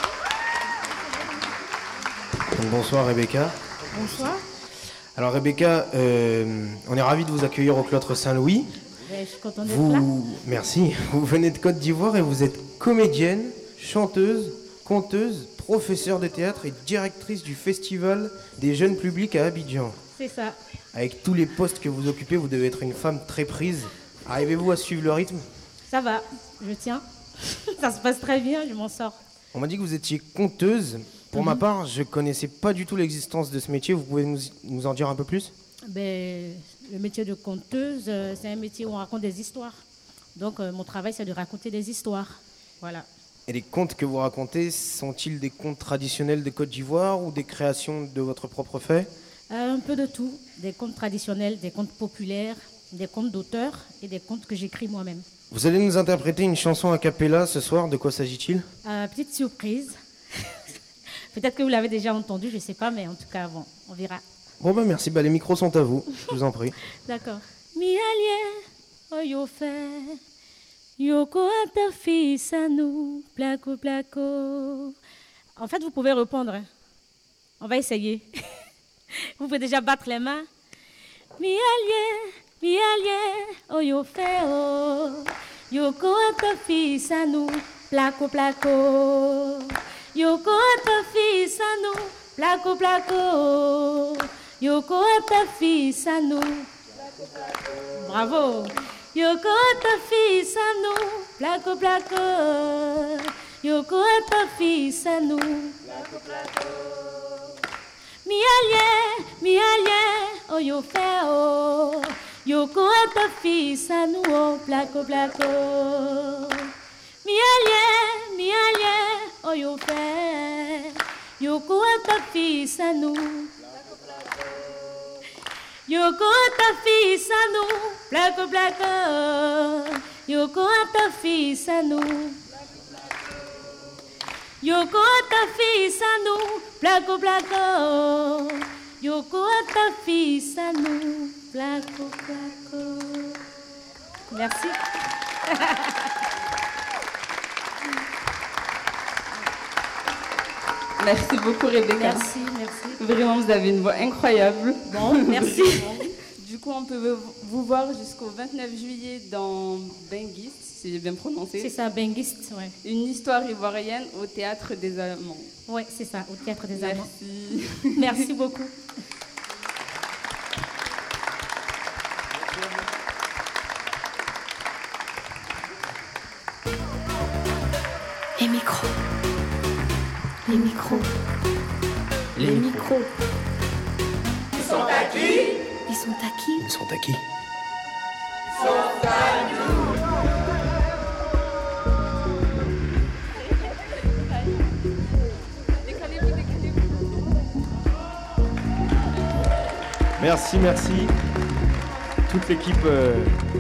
Donc bonsoir Rebecca. Bonsoir. Alors Rebecca, euh, on est ravis de vous accueillir au Cloître Saint-Louis. Je suis contente d'être Vous, là. merci. Vous venez de Côte d'Ivoire et vous êtes comédienne, chanteuse, conteuse, professeure de théâtre et directrice du Festival des jeunes publics à Abidjan. C'est ça. Avec tous les postes que vous occupez, vous devez être une femme très prise. Arrivez-vous à suivre le rythme? Ça va, je tiens. Ça se passe très bien, je m'en sors. On m'a dit que vous étiez conteuse. Pour Mhm. ma part, je connaissais pas du tout l'existence de ce métier. Vous pouvez nous, nous en dire un peu plus? Ben, le métier de conteuse, euh, c'est un métier où on raconte des histoires. Donc, euh, mon travail, c'est de raconter des histoires. Voilà. Et les contes que vous racontez, sont-ils des contes traditionnels de Côte d'Ivoire ou des créations de votre propre fait? Euh, un peu de tout. Des contes traditionnels, des contes populaires, des contes d'auteurs et des contes que j'écris moi-même. Vous allez nous interpréter une chanson a cappella ce soir. De quoi s'agit-il? Euh, petite surprise. Peut-être que vous l'avez déjà entendu, je ne sais pas, mais en tout cas, bon, on verra. Bon bah merci, bah, les micros sont à vous, je vous en prie. D'accord. Mi allié, oh yo fait, yoko ata fils à nous, placo placo. En fait, vous pouvez répondre. hein. On va essayer. Vous pouvez déjà battre les mains. Mi allié, mi allié, oh yo fait, oh, yoko ata fils à nous, placo placo. Yoko ata fils à nous, placo placo. Yoko ata fils à nous. Bravo. Yoko ata fils à nous, placo placo. Yoko ata fils à nous. Mi allié, mi allié, oh yo fait oh. Yoko ata fils à nous, oh, placo placo. Mi allié, mi allié, oh yo fait. Yoko ata fils à nous. Yoko ata fils à nous, placo placo. Yoko ata fils à nous. Yoko ata fils à nous, placo placo. Yoko ata fils à nous, placo placo. Merci. Merci beaucoup Rebecca. Merci, merci. Vraiment, vous avez une voix incroyable. Bon, merci. Du coup, on peut vous voir jusqu'au vingt-neuf juillet dans Benguiste, si j'ai bien prononcé. C'est ça, Benguiste, ouais. Une histoire ivoirienne au Théâtre des Amants. Oui, c'est ça, au Théâtre des Amants. Merci. Merci beaucoup. Les micros. Les micros. Les micros. Ils sont à qui? Ils sont à qui? Ils sont à qui? Ils sont à nous. Merci, merci. toute l'équipe euh,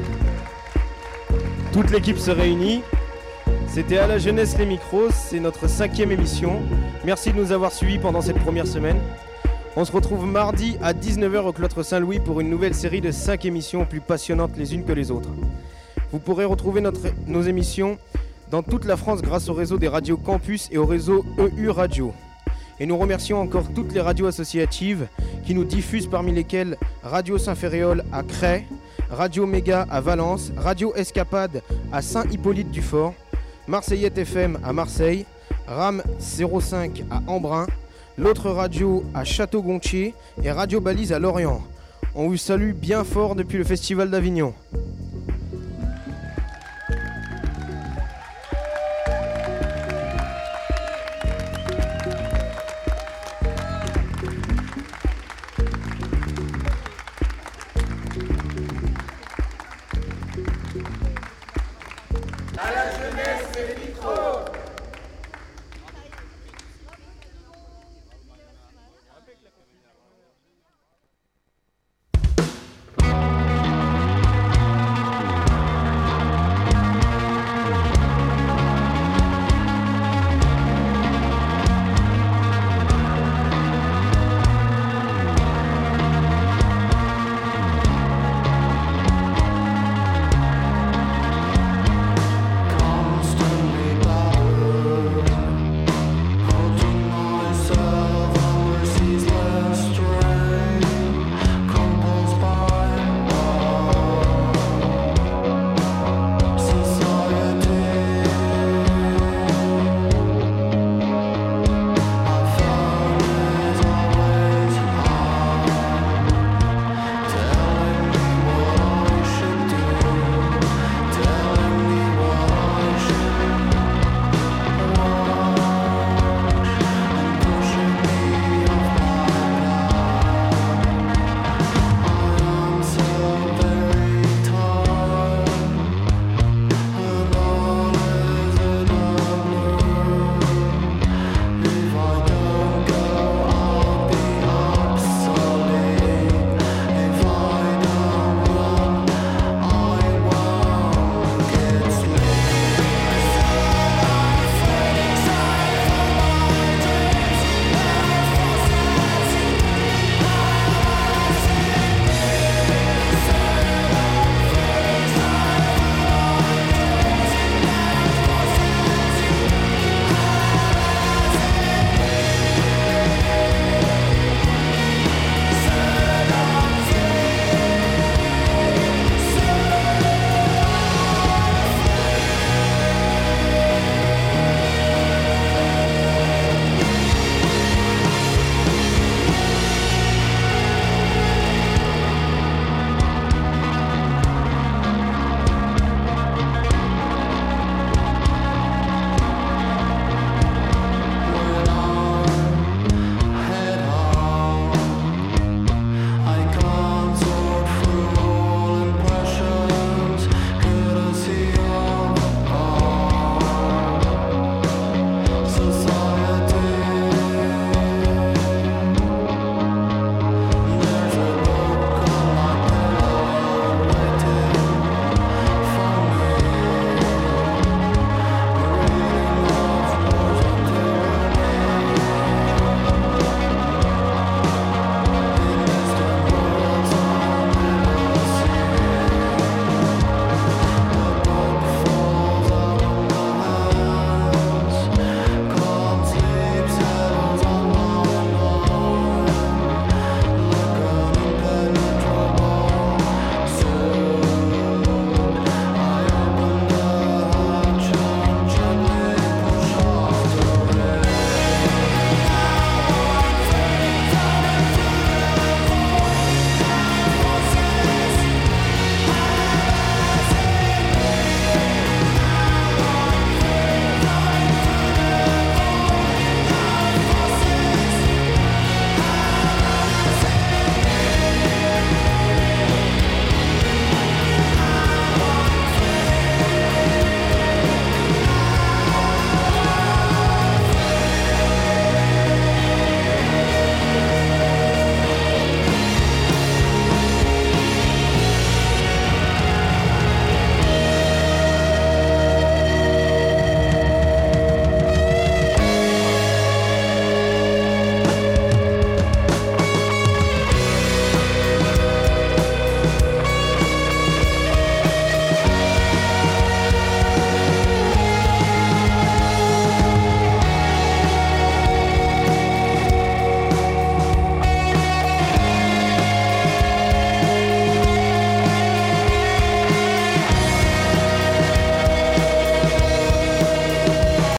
toute l'équipe se réunit. C'était À la jeunesse les micros, c'est notre cinquième émission. Merci de nous avoir suivis pendant cette première semaine. On se retrouve mardi à dix-neuf heures au Cloître Saint-Louis pour une nouvelle série de cinq émissions plus passionnantes les unes que les autres. Vous pourrez retrouver notre, nos émissions dans toute la France grâce au réseau des radios Campus et au réseau E U Radio. Et nous remercions encore toutes les radios associatives qui nous diffusent, parmi lesquelles Radio Saint-Ferréol à Cray, Radio Méga à Valence, Radio Escapade à Saint-Hippolyte-du-Fort, Marseillette F M à Marseille, RAM zéro cinq à Embrun, l'autre radio à Château-Gontier et Radio Balise à Lorient. On vous salue bien fort depuis le Festival d'Avignon.